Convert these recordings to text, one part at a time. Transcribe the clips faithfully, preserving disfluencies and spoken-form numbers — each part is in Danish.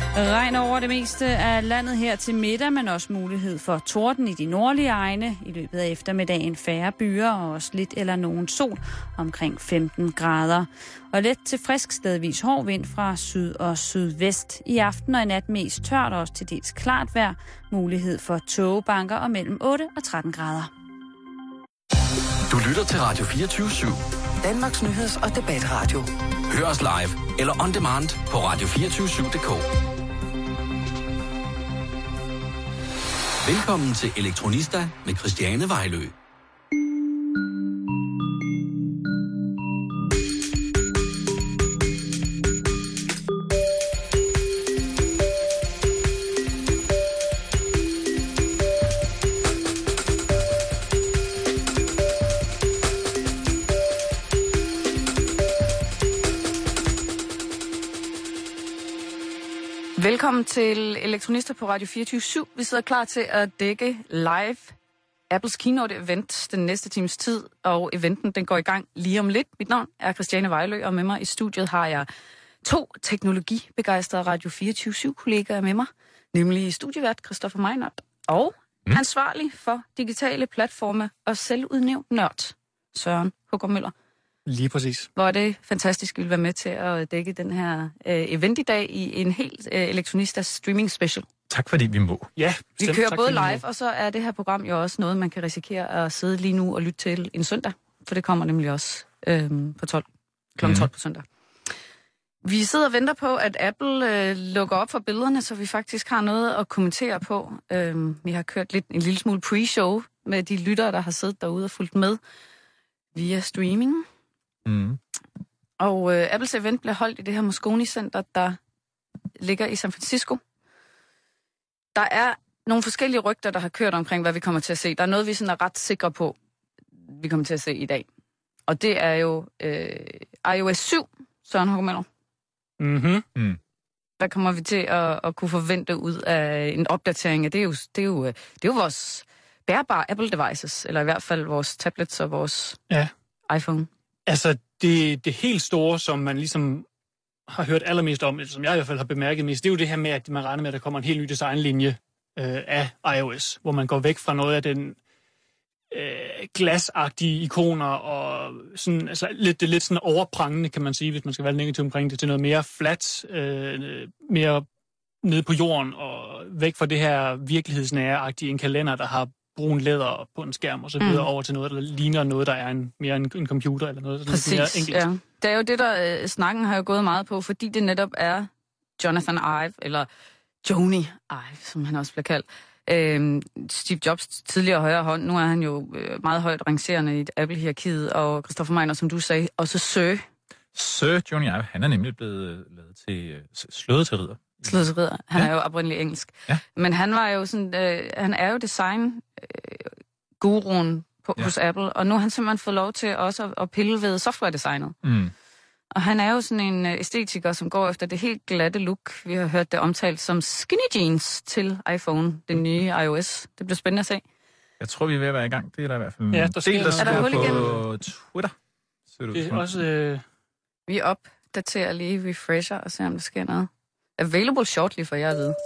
Regn over det meste af landet her til middag, men også mulighed for torden i de nordlige egne. I løbet af eftermiddagen færre byer og også lidt eller nogen sol omkring femten grader. Og let til frisk stedvis hård vind fra syd og sydvest. I aften og i nat mest tørt og også til dels klart vejr. Mulighed for tågebanker og mellem otte og tretten grader. Du lytter til Radio fireogtyve syv. Danmarks nyheds- og debatradio. Hør os live eller on demand på radio to fire syv punktum d k. Velkommen til Elektronista med Christiane Vejlø. Velkommen til Elektronister på Radio fireogtyve syv. Vi sidder klar til at dække live Apples keynote-event den næste times tid, og eventen den går i gang lige om lidt. Mit navn er Christiane Vejlø, og med mig i studiet har jeg to teknologibegejstrede Radio fireogtyve syv-kollegaer med mig, nemlig studievært Christoffer Meinert og mm. ansvarlig for digitale platforme og selvudnævnt nørd, Søren Hugger Møller. Lige præcis. Hvor er det fantastisk, at vi vil være med til at dække den her øh, event i dag i en helt øh, Elektronistas streaming special. Tak fordi vi må. Ja, vi kører både live, og så er det her program jo også noget, man kan risikere at sidde lige nu og lytte til en søndag. For det kommer nemlig også øh, på tolv, klokken tolv på søndag. Vi sidder og venter på, at Apple øh, lukker op for billederne, så vi faktisk har noget at kommentere på. Øh, vi har kørt lidt en lille smule pre-show med de lyttere, der har siddet derude og fulgt med via streaming. Mm. Og øh, Apples event blev holdt i det her Moscone Center, der ligger i San Francisco. Der er nogle forskellige rygter, der har kørt omkring, hvad vi kommer til at se. Der er noget, vi sådan er ret sikre på, vi kommer til at se i dag. Og det er jo øh, i O S syv, Søren Hugger Møller. Mhm. Mm. Der kommer vi til at, at kunne forvente ud af en opdatering. Det er jo, det er jo, det er jo vores bærbare Apple devices, eller i hvert fald vores tablets og vores ja. iPhone. Altså, det, det helt store, som man ligesom har hørt allermest om, som jeg i hvert fald har bemærket mest, det er jo det her med, at man regner med, at der kommer en helt ny designlinje øh, af iOS, hvor man går væk fra noget af den øh, glasagtige ikoner og sådan, altså lidt, det er lidt sådan overprangende, kan man sige, hvis man skal være negativ omkring det, til noget mere flat, øh, mere nede på jorden og væk fra det her virkelighedsnære-agtige en kalender, der har brun læder på en skærm og så videre mm. over til noget, der ligner noget, der er en, mere en, en computer eller noget. Præcis, mere enkelt. Ja. Det er jo det, der øh, snakken har jo gået meget på, fordi det netop er Jonathan Ive, eller Jony Ive, som han også bliver kaldt. Øh, Steve Jobs tidligere højre hånd, nu er han jo øh, meget højt rangerende i Apple-hierarkiet, og Christopher Meinert, som du sagde, også Sir. Sir Jony Ive, han er nemlig blevet lavet til, øh, slået til ridder. Slået til ridder. Han ja. er jo oprindelig engelsk. Ja. Men han var jo sådan, øh, han er jo design-guruen øh, ja. hos Apple, og nu har han simpelthen fået lov til også at, at pille ved software-designet. Mm. Og han er jo sådan en æstetiker, som går efter det helt glatte look. Vi har hørt det omtalt som skinny jeans til iPhone, den nye iOS. Det bliver spændende at se. Jeg tror, vi er ved at være i gang. Det er der i hvert fald ja, der del, der er der hul på igen? Twitter. Så det, det er også... Øh... Vi opdaterer lige, refresher og ser, om der sker noget. Available shortly, for jer at vide.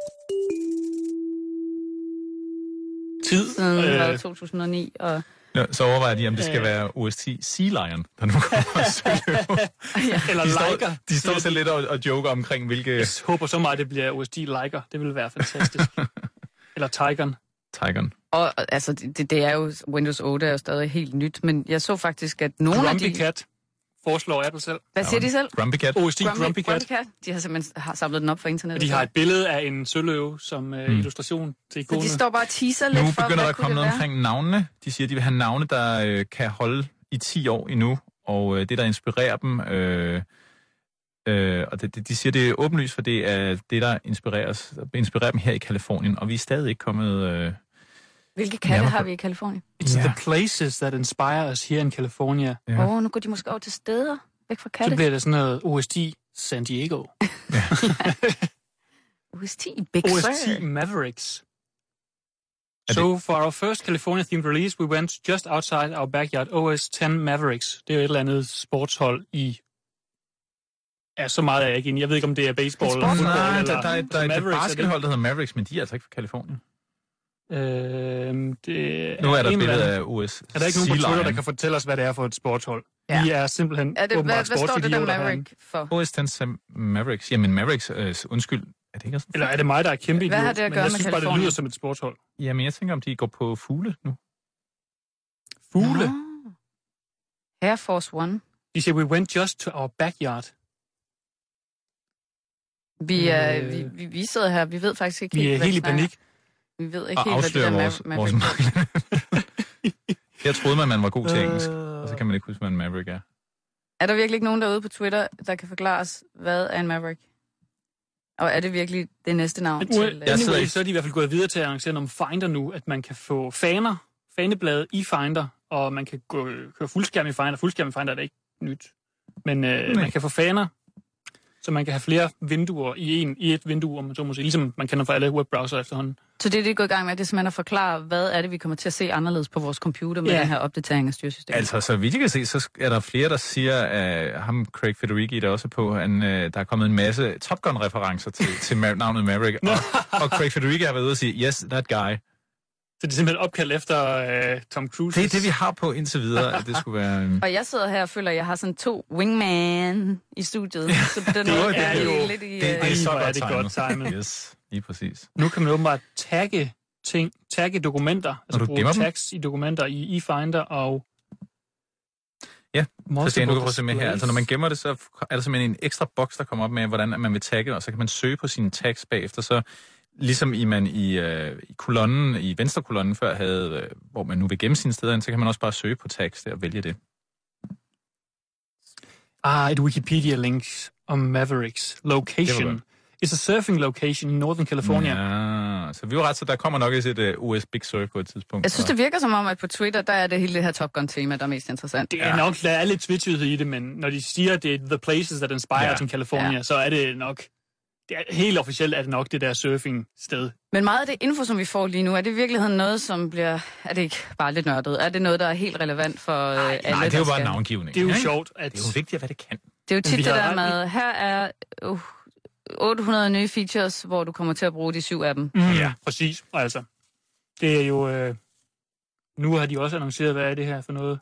Tid? Siden øh... to tusind og ni, og... Ja, så overvejer de, om det skal øh... være O S ti Sea Lion, der nu kommer at søge. ja. Eller de står, Liker. De står så lidt og, og joker omkring, hvilke... Jeg håber så meget, det bliver O S ti Liker. Det ville være fantastisk. Eller Tigeren. Tigeren. Og altså, det, det er jo... Windows otte er jo stadig helt nyt, men jeg så faktisk, at nogle Grumpy af de... Cat. Foreslår Apple selv. Hvad siger de selv? Grumpy Cat. O S ti Grumpy, Grumpy Cat. Grumpy Cat. De har simpelthen har samlet den op for internettet. De har et billede af en søløve som uh, mm. illustration til ikonet. Så de står bare og teaser lidt nu for, Nu begynder der at komme noget være? omkring navnene. De siger, at de vil have navne, der øh, kan holde i ti år endnu. Og øh, det, der inspirerer dem... Øh, øh, og det, de siger, det er åbenlyst, for det er det, der inspirerer, inspirerer dem her i Kalifornien. Og vi er stadig ikke kommet... Øh, Hvilke katte har vi i Kalifornien? It's yeah. the places that inspire us here in California. Åh, yeah. oh, nu går de måske over til steder væk fra katte. Så bliver det sådan noget O S ti San Diego. O S ti Big Sur. O S ti Mavericks. So for our first California-themed release, we went just outside our backyard. O S ti Mavericks. Det er jo et eller andet sportshold i Ja, så meget er jeg ikke inde. Jeg ved ikke, om det er baseball eller fodbold. Nej, eller, der, der, der, der er et Mavericks, baskethold, der hedder Mavericks, men de er altså ikke fra Kalifornien. Øh, det Nu er der et en billede eller af U S. Er der ikke nogen på Twitter, der kan fortælle os, hvad det er for et sportshold? Ja. Vi er simpelthen Er det, åbenbart hvad, hvad står det der sportsidioter Maverick for? O S ti Mavericks. Jamen Mavericks, øh, undskyld, er det ikke sådan? Eller er det mig, der er kæmpe Hvad idiot? har det at Men gøre jeg med synes bare, det Californien? lyder som et sportshold. Jamen jeg tænker, om de går på fugle nu. Fugle? Nå. Air Force One. De siger, we went just to our backyard. Vi, er, Øh. vi, vi, vi sidder her, vi ved faktisk ikke Vi helt, er hvad helt i snakker. panik. Vi ved ikke Og helt, hvad det afslører der vores, Ma- vores Maverick mangler. Jeg troede, man, man var god til engelsk, Øh. og så kan man ikke huske, hvad en Maverick er. Er der virkelig ikke nogen derude på Twitter, der kan forklare os, hvad er en Maverick? Og er det virkelig det næste navn Men til... u- øh, anyway, ikke- så er de i hvert fald gået videre til at arrangere nogle Finder nu, at man kan få faner, faneblade i Finder, og man kan gå, køre fuldskærm i Finder. Fuldskærm i Finder er det ikke nyt. Men øh, man kan få faner, så man kan have flere vinduer i, en, i et vindue, om man så må sige, ligesom man kender fra alle webbrowser efterhånden. Så det, det er gået i gang med, det er simpelthen at forklare, hvad er det, vi kommer til at se anderledes på vores computer med Ja. den her opdatering af styresystemet. Altså, så vidt jeg kan se, så er der flere, der siger, at ham Craig Federighi der også er på, han, øh, der er kommet en masse Top Gun-referencer til, til ma- navnet Maverick, og, og Craig Federighi har været ude og sige, yes, that guy. Så det er simpelthen opkaldt efter øh, Tom Cruise. Det er det, vi har på indtil videre, at det skulle være... Øh... Og jeg sidder her og føler, at jeg har sådan to wingman i studiet. Så på den Det er måde jo- er det er det jo- lidt i... Det, det er øh, så hvor er godt det timet. godt timet. Yes, lige præcis. Nu kan man åbenbart tagge ting, tagge dokumenter, altså du bruge gemmer dem? tags i dokumenter i eFinder og... Ja, multiple Så du kan prøve at se med her. displays. Altså, når man gemmer det, så er der simpelthen en ekstra boks, der kommer op med, hvordan man vil tagge, og så kan man søge på sine tags bagefter. Så ligesom i man i, øh, i kolonnen, i venstre kolonnen før havde, øh, hvor man nu vil gemme sine steder, så kan man også bare søge på tags der og vælge det. Ah, et Wikipedia-link om Mavericks. Det var Location. godt. It's a surfing location in Northern California. Ja, så vi var ret, så der kommer nok også et uh, U S Big Sur på et tidspunkt. Jeg synes, det virker som om, at på Twitter, der er det hele det her Top Gun-tema, der er mest interessant. Det er ja. nok, der er lidt twitchet i det, men når de siger, at det er the places that inspire Ja. ja. in California, Ja. ja. så er det nok, det er, helt officielt er det nok det der surfing-sted. Men meget af det info, som vi får lige nu, er det i virkeligheden noget, som bliver... Er det ikke bare lidt nørdet? Er det noget, der er helt relevant for øh, alle, Nej, det er jo der bare skal- navngivning. Det er jo ikke? sjovt, at... Det er jo vigtigt, hvad det kan. Det er jo tit vi det har der ret med, her er uh, otte hundrede nye features, hvor du kommer til at bruge de syv af dem. Mm, Ja. ja, præcis. Altså, det er jo... Øh, nu har de også annonceret, hvad er det her for noget.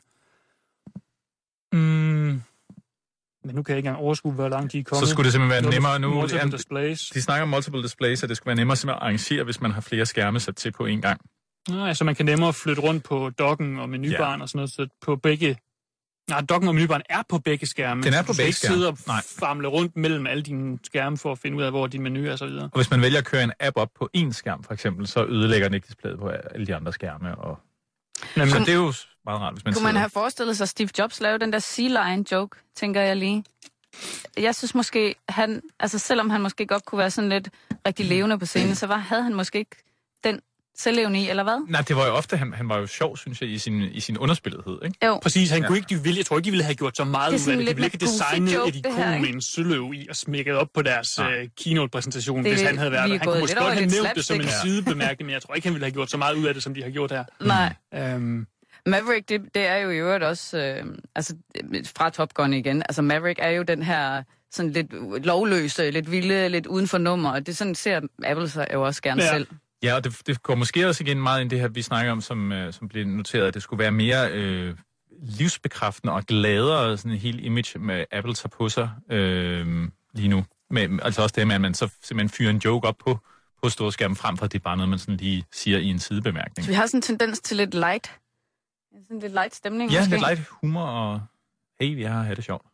Mm, men nu kan jeg ikke engang overskue, hvor langt de er kommet. Så skulle det simpelthen være nemmere nu. Multiple Jamen, displays. De snakker om multiple displays, og det skulle være nemmere simpelthen at arrangere, hvis man har flere skærme sat til på en gang. Nej, så man kan nemmere flytte rundt på dokken og menubaren Ja. og sådan noget, så på begge... Nej, dokken og menubaren er på begge skærme. Den er så på du skal begge ikke sidde og skærme. Nej. famle rundt mellem alle dine skærme for at finde ud af, hvor din menu er og så videre. Og hvis man vælger at køre en app op på én skærm, for eksempel, så ødelægger den ikke displayet på alle de andre skærme. Og... Jamen, Så det er jo meget rart, hvis man Kunne man sidder... have forestillet sig Steve Jobs lave den der Sea Lion joke, tænker jeg lige. Jeg synes måske, han, altså selvom han måske godt kunne være sådan lidt rigtig levende på scenen, så var, havde han måske ikke den selvlevende i, eller hvad? Nej, det var jo ofte, han, han var jo sjov, synes jeg, i sin, i sin underspillethed, ikke? Jo. præcis, han Ja. ja. kunne ikke, de ville, jeg tror ikke, de ville have gjort så meget Det er ud af sådan det. De lidt ville ikke med have goofy designet joke, et det her, ikon ikke? med en søløv i og smækket op på deres Nej. uh, keynote-præsentation, Det er hvis det, han havde været vi er der. Han gået kunne måske lidt over godt i have lidt nævnt det som en slapstick. sidebemærkning, men jeg tror ikke, han ville have gjort så meget ud af det, som de har gjort her. Nej. Um, Maverick, det, det er jo i øvrigt også, øh, altså fra Top Gun igen, altså Maverick er jo den her sådan lidt lovløse, lidt vilde, lidt uden for nummer, og det sådan ser Apple sig jo også gerne Ja. selv. Ja, og det, det går måske også igen meget ind det her, vi snakker om, som, øh, som blev noteret, at det skulle være mere øh, livsbekræftende og gladere, sådan en hel image, med Apple tager på sig øh, lige nu. Med, altså også det med, at man så simpelthen fyrer en joke op på, på storskærmen, frem for at det er bare noget, man sådan lige siger i en sidebemærkning. Så vi har sådan en tendens til lidt light, sådan lidt light stemning Ja, måske. lidt light humor, og hey, vi har haft det sjovt.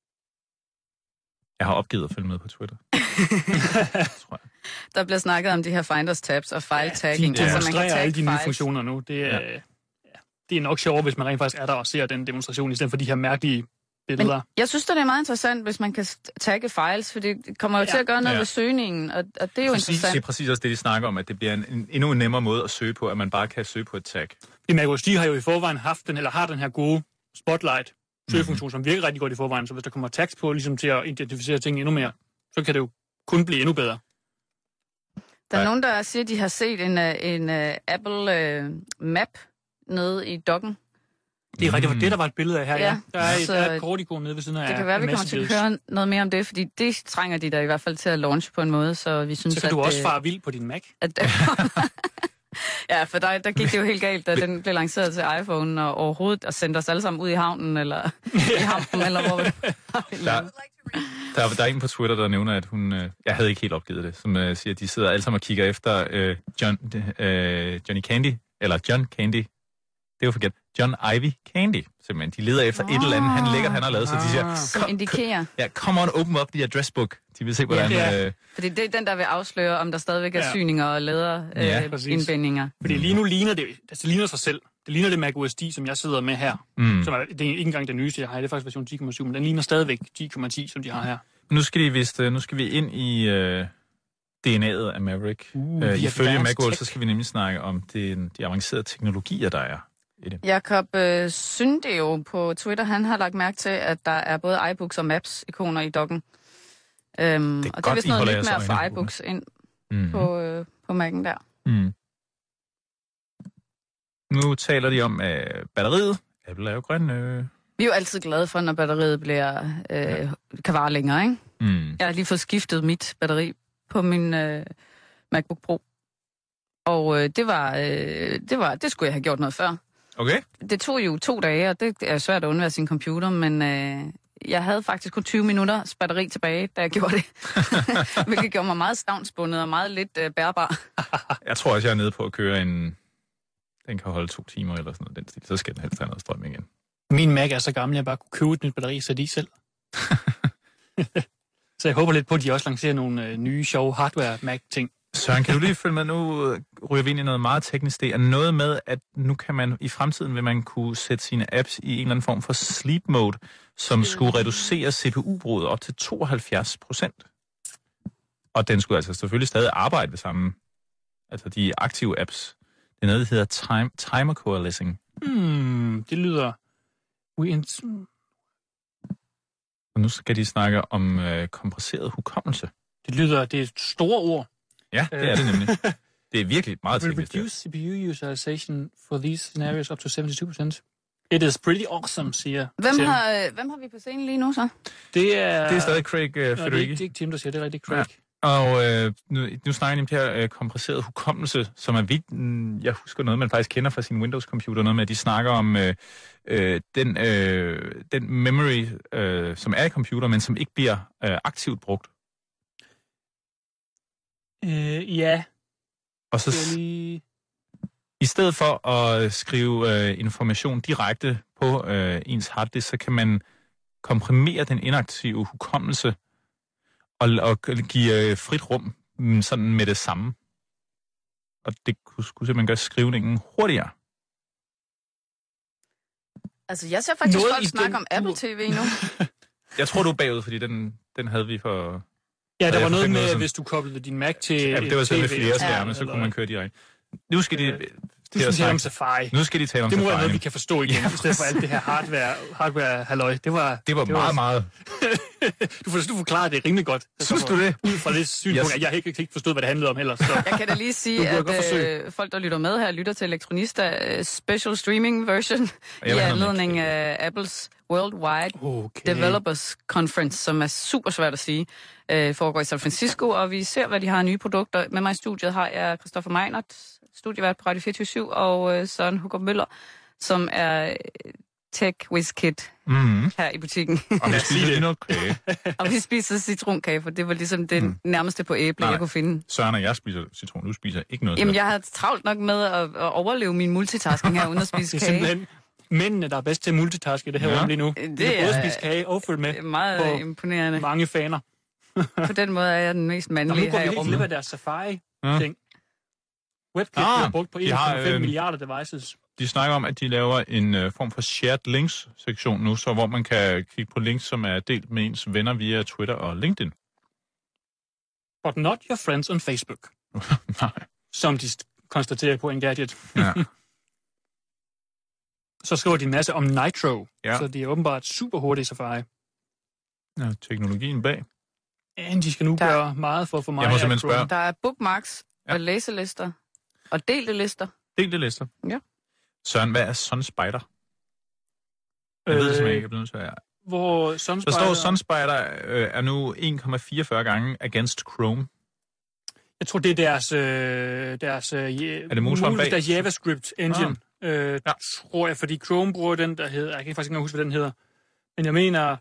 Jeg har opgivet at følge med på Twitter. Tror jeg. Der bliver snakket om de her finders tabs og file tagging. de altså, man demonstrerer kan tagge alle de nye files. funktioner nu. Det er, Ja. ja. det er nok sjovere, hvis man rent faktisk er der og ser den demonstration, i stedet for de her mærkelige billeder. Men jeg synes, det er meget interessant, hvis man kan tagge files, for det kommer jo Ja. til at gøre noget Ja. ved søgningen, og, og det er jo Præcis, det interessant. er præcis også det, de snakker om, at det bliver en, en endnu en nemmere måde at søge på, at man bare kan søge på et tag. Macros, de har jo i forvejen haft den, eller har den her gode spotlight søgefunktion, mm-hmm. som virker rigtig godt i forvejen, så hvis der kommer tags på, ligesom til at identificere ting endnu mere, så kan det jo kun blive endnu bedre. Der er Nej. nogen, der siger, at de har set en, uh, en uh, Apple uh, Map nede i dokken. Det er rigtigt, det var det, der var et billede af her, ja. Ja, Der er et, så der er et kortikon nede ved siden af Det kan være, vi kommer til at høre noget mere om det, fordi det trænger de der i hvert fald til at launche på en måde, så vi synes, Så kan du at, også fare vild på din Mac. At, ja, for der, der gik det jo helt galt, da den blev lanceret til iPhone, og overhovedet og sendte os alle sammen ud i havnen, eller i hampen, eller hvor vi der, der, der er en på Twitter, der nævner, at hun... Øh, jeg havde ikke helt opgivet det, som øh, siger, at de sidder alle sammen og kigger efter øh, John, øh, Johnny Candy, eller John Candy. Det er jo forkert. John Ivy Candy, simpelthen. De leder efter oh. et eller andet, han lækkert, han har lavet, så de siger... Som indikerer. Ja, come on, open up the address book. De vil se, hvordan... Ja. Øh, Fordi det er den, der vil afsløre, om der stadigvæk er ja. syninger og læderindbændinger. Ja, øh, Fordi lige nu ligner det, altså det ligner sig selv. Det ligner det Mac O S ti, som jeg sidder med her. Mm. Som er, det er ikke engang den nyeste, jeg har. Det er faktisk version ti komma syv, men den ligner stadigvæk ti komma ti, som de har her. Nu skal, de vist, nu skal vi ind i øh, D N A'et af Maverick. Uh, øh, ifølge Macworld, så skal vi nemlig snakke om de, de avancerede teknologier, der er i det. Jakob øh, Syndeo på Twitter, han har lagt mærke til, at der er både iBooks og Maps-ikoner i dokken. Øhm, det er og godt, det er vist noget nyt med at få øjne iBooks ind mm-hmm. på, øh, på Mac'en der. Mm. Nu taler de om øh, batteriet. Apple er jo grøn. Øh. Vi er jo altid glade for, når batteriet bliver, øh, ja. kan vare længere, ikke? Mm. Jeg har lige fået skiftet mit batteri på min øh, MacBook Pro. Og øh, det var, øh, det var, det skulle jeg have gjort noget før. Okay. Det tog jo to dage, og det er svært at undvære sin computer, men øh, jeg havde faktisk kun tyve minutters batteri tilbage, da jeg gjorde det. Hvilket gjorde mig meget stavnsbundet og meget lidt øh, bærbar. Jeg tror også, jeg er nede på at køre en... Den kan holde to timer eller sådan noget. Den stil. Så skal den helst have noget strøm igen. Min Mac er så gammel, at jeg bare kunne købe et nyt batteri, sætte i selv. Så jeg håber lidt på, at de også lancerer nogle øh, nye, sjove hardware-Mac-ting. Søren, kan du lige følge med? Nu ryger vi ind i noget meget teknisk. Det er noget med, at nu kan man i fremtiden vil man kunne sætte sine apps i en eller anden form for sleep mode, som skulle reducere C P U-bruget op til tooghalvfjerds procent. Og den skulle altså selvfølgelig stadig arbejde ved samme, altså de aktive apps. Det er noget, der hedder time, timer coalescing. Hmm, det lyder... Og nu skal de snakke om øh, kompresseret hukommelse. Det lyder... Det er et store ord. Ja, det er det nemlig. Det er virkelig meget teknisk. teknisk. Reduce C P U utilization for these scenarios up to seventy-two percent. It is pretty awesome, siger Hvem Tim. har, øh, hvem har vi på scenen lige nu så? Det er... Det er stadig Craig øh, Nå, Federighi. det, er ikke, det er ikke Tim, der siger, det er rigtig Craig. Ja. Og øh, nu, nu snakker jeg om det her øh, kompresseret hukommelse, som er vigtigt. Jeg husker noget, man faktisk kender fra sin Windows-computer, noget med, at de snakker om øh, øh, den, øh, den memory, øh, som er i computer, men som ikke bliver øh, aktivt brugt. Øh, ja. Og så lige... i stedet for at skrive øh, information direkte på øh, ens harddisk, så kan man komprimere den inaktive hukommelse og, og give øh, frit rum sådan med det samme. Og det kunne, kunne simpelthen gøre skrivningen hurtigere. Altså, jeg ser faktisk Noget folk snakke den... om Apple T V nu. Jeg tror, du er bagud, fordi den, den havde vi for... Ja, der var noget med, noget sådan... hvis du koblede din Mac til ja, det var sådan med flere skærme, ja, så kunne man køre direkte. Nu skal de... Du skal tale om Safari. Nu skal de tale om det Safari. Det må være noget, vi kan forstå igen, ja, i stedet for alt det her hardware, hardware halløj. Det var, det var det meget, var... meget. du, for, du forklarer det rimelig godt. Synes du det? Ud fra det synspunkt, yes. at jeg ikke, ikke forstod, hvad det handlede om heller. Så. Jeg kan da lige sige, at øh, folk, der lytter med her, lytter til Elektronista uh, Special Streaming Version i anledning af Apples Worldwide okay. Developers Conference, som er super svært at sige, øh, foregår i San Francisco, og vi ser, hvad de har af nye produkter. Med mig i studiet har jeg Christoffer Meinert, studievært på Radio fireogtyve syv, og øh, Søren Hugger Møller, som er Tech Whiz Kid mm-hmm. her i butikken. Og vi spiser noget kage. Og vi spiser citronkage, for det var ligesom det mm. nærmeste på æble, jeg kunne finde. Søren og jeg spiser citron, du spiser ikke noget. Jamen, jeg har travlt nok med at, at overleve min multitasking her, uden at spise kage. Det er simpelthen mændene, der er bedst til at multitaske det her ja. lige nu. Det, det er både spise kage og følge med. Det er meget imponerende. Mange faner. På den måde er jeg den mest mandlige her i rummet. Nu går vi helt glip af deres Safari-ting. Ja. WebKit ah, bliver brugt på en komma fem øh, milliarder devices. De snakker om, at de laver en uh, form for shared links-sektion nu, så hvor man kan kigge på links, som er delt med ens venner via Twitter og LinkedIn. But not your friends on Facebook. Nej. Som de konstaterer på Engadget. Ja. Så skriver de en masse om Nitro, ja. så det er åbenbart super hurtigt Safari. Ja, teknologien bag. Ja, de skal nu der, gøre meget for at få mig. Jeg må simpelthen spørge. Der er bookmarks ja. og læselister og delte lister. Delte lister? Ja. Søren, hvad er Sun Spider? Jeg ved det simpelthen ikke, jeg bliver nødt til at... Hvor Sunspider... Der står, Sunspider øh, er nu en komma fireogfyrre gange against Chrome. Jeg tror, det er deres... Øh, deres øh, er det motoren bag? Deres JavaScript engine, ah. øh, ja. tror jeg, fordi Chrome bruger den, der hedder... Jeg kan faktisk ikke huske, hvad den hedder. Men jeg mener...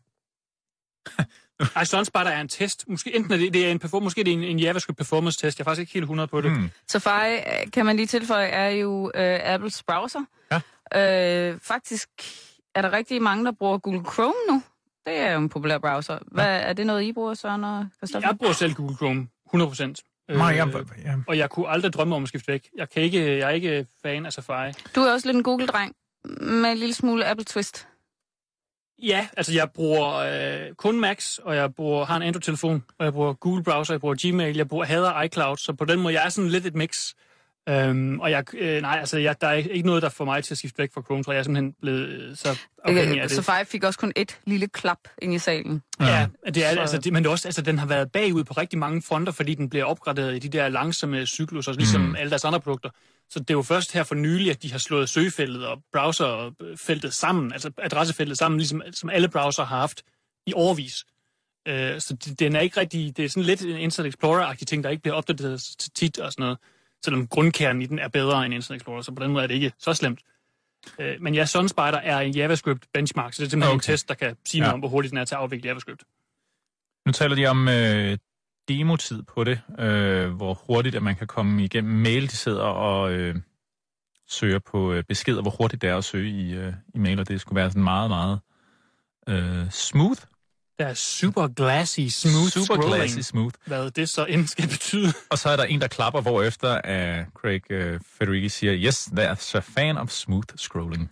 Ej, Sunspider er en test. Måske enten er det, det er en, måske det er en, en JavaScript performance test. Jeg er faktisk ikke helt hundrede på det. Mm. Safari, kan man lige tilføje, er jo øh, Apples browser. Ja. Øh, faktisk er der rigtig mange, der bruger Google Chrome nu. Det er jo en populær browser. Hvad, ja. Er det noget, I bruger, Søren og Christoffer? Jeg bruger selv Google Chrome, hundrede procent. Øh, ja. Og jeg kunne aldrig drømme om at skifte væk. Jeg, kan ikke, jeg er ikke fan af Safari. Du er også lidt en Google-dreng med en lille smule Apple-twist. Ja, altså jeg bruger øh, kun Macs, og jeg bruger, har en Android-telefon, og jeg bruger Google Browser, jeg bruger Gmail, jeg bruger hader iCloud, så på den måde, jeg er sådan lidt et mix. Øhm, og jeg, øh, nej, altså jeg, der er ikke noget, der får mig til at skifte væk fra Chrome, tror jeg. Jeg er simpelthen blevet så afhængig af det. Safari fik også kun et lille klap ind i salen. Ja, det er så... altså, det, men det er også, altså, den har været bagud på rigtig mange fronter, fordi den bliver opgraderet i de der langsomme cykluser, ligesom mm. alle deres andre produkter. Så det er jo først her for nylig, at de har slået søgefeltet og browserfeltet sammen, altså adressefeltet sammen, ligesom som alle browser har haft i årevis. Uh, så det, den er ikke rigtig, det er sådan lidt en Internet Explorer-agtig ting, der ikke bliver opdateret tit og sådan noget. Selvom grundkernen i den er bedre end Internet Explorer, så på den måde er det ikke så slemt. Uh, men ja, Sunspider er en JavaScript benchmark, så det er simpelthen okay. en test, der kan sige noget ja. om, hvor hurtigt den er til at afvikle JavaScript. Nu taler de om øh, demotid på det, øh, hvor hurtigt at man kan komme igennem mail, de sidder og øh, søger på øh, beskeder, hvor hurtigt det er at søge i, øh, i mail, og det skulle være sådan meget, meget øh, smooth. Det er super glassy, smooth super scrolling. Glassy, smooth. Hvad det så end skal betyde. Og så er der en, der klapper, hvorefter at Craig uh, Federighi siger, yes, that's a fan of smooth scrolling.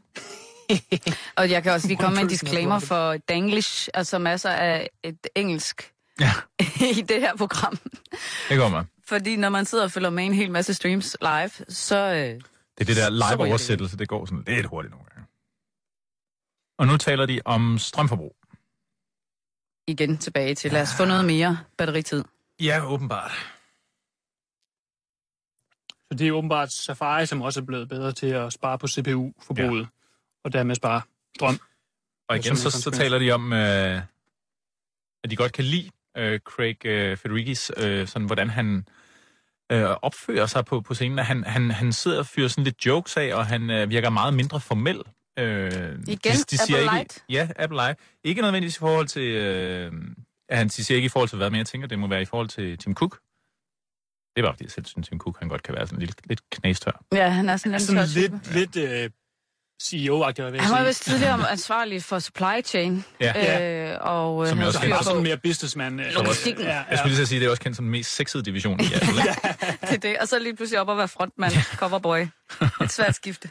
Og jeg kan også lige komme med en disclaimer for Danglish, altså masser af et engelsk ja. i det her program. Det går man. Fordi når man sidder og følger med en hel masse streams live, så... Øh, det er det der live-oversættelse, det går sådan lidt hurtigt nogle gange. Og nu taler de om strømforbrug. Igen tilbage til, lad os få noget mere batteritid. Ja, åbenbart. Så det er åbenbart Safari, som også er blevet bedre til at spare på C P U-forbruget, ja. og dermed spare strøm. Og igen, så, så taler de om, øh, at de godt kan lide øh, Craig øh, Federighis, øh, sådan hvordan han øh, opfører sig på, på scenen. Han, han, han sidder og fyrer sådan lidt jokes af, og han øh, virker meget mindre formel. Øh, Igen, de, de siger Apple ikke, Light? Ja, Apple Light. Ikke nødvendigvis i forhold til... Øh, han siger ikke i forhold til, hvad, men jeg tænker, det må være i forhold til Tim Cook. Det er bare, fordi jeg selv synes, Tim Cook han godt kan være sådan lidt, lidt knæstør. Ja, han er sådan, sådan lidt, lidt øh, C E O-agtig, hvad jeg Han var vist tidligere ansvarlig for supply chain. Ja. Øh, og, som jeg også kendt. Sådan mere businessman. Øh, Logistikken. Ja, ja. Jeg skulle lige sige, det er også kendt som den mest sexede division i Apple. Ja, det er det. Og så lige pludselig op at være frontmand, coverboy. Et svært skifte.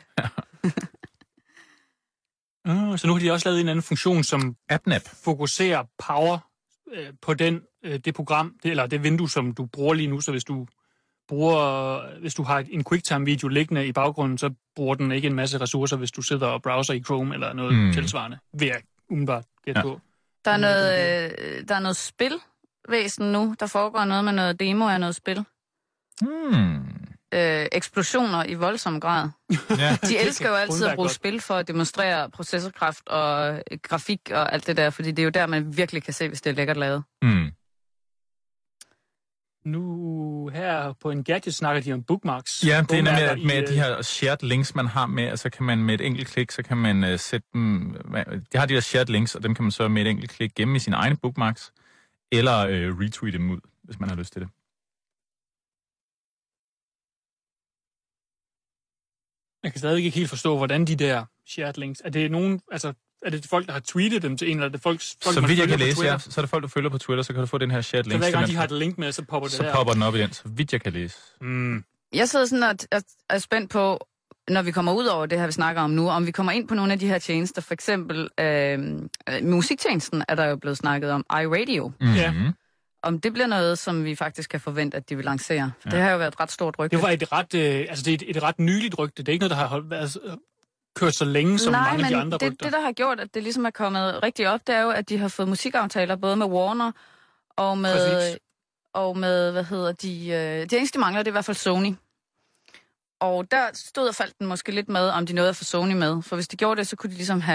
Uh, så nu har de også lavet en anden funktion, som AppNap fokuserer power øh, på den, øh, det program, det, eller det vindue, som du bruger lige nu. Så hvis du bruger, hvis du har en QuickTime-video liggende i baggrunden, så bruger den ikke en masse ressourcer, hvis du sidder og browser i Chrome eller noget mm. tilsvarende, vil jeg umiddelbart gætte ja. på. Der er noget, øh, der er noget spilvæsen nu. Der foregår noget med noget demo af noget spil. Hmm. Øh, eksplosioner i voldsom grad. Ja. De elsker jo altid at bruge godt. spil for at demonstrere processorkraft og grafik og alt det der, fordi det er jo der, man virkelig kan se, hvis det er lækkert lavet. Mm. Nu her på en gadget snakker de om bookmarks. Ja, det er med, i, med de her shared links, man har med, altså kan man med et enkelt klik, så kan man uh, sætte dem, de har de her shared links, og dem kan man så med et enkelt klik gemme i sine egne bookmarks, eller uh, retweet dem ud, hvis man har lyst til det. Jeg kan stadig ikke helt forstå, hvordan de der shared links... Er det nogen... Altså, er det folk, der har tweetet dem til en, eller er det folk, folk så vidt jeg kan læse, ja. Så er det folk, der følger på Twitter, så kan du få den her shared link. Så hver gang de har et link med, så popper det så der. Så popper den op i den, så vidt jeg kan læse. Mm. Jeg sidder sådan og er, er spændt på, når vi kommer ud over det her, vi snakker om nu, om vi kommer ind på nogle af de her tjenester. For eksempel øh, musiktjenesten er der jo blevet snakket om, iRadio. Mm-hmm. Ja. Om det bliver noget, som vi faktisk kan forvente, at de vil lancere. For ja. Det har jo været et ret stort rygte. Det var et ret, øh, altså det er et, et ret nyligt rygte. Det er ikke noget, der har holdt, været, øh, kørt så længe som Nej, mange af de andre det, rygter. det, der har gjort, at det ligesom er kommet rigtig op, det er jo, at de har fået musikaftaler både med Warner og med, og med hvad hedder de... Øh, det eneste, de mangler, det er i hvert fald Sony. Og der stod og faldt den måske lidt med, om de nåede at få Sony med. For hvis de gjorde det, så kunne de ligesom have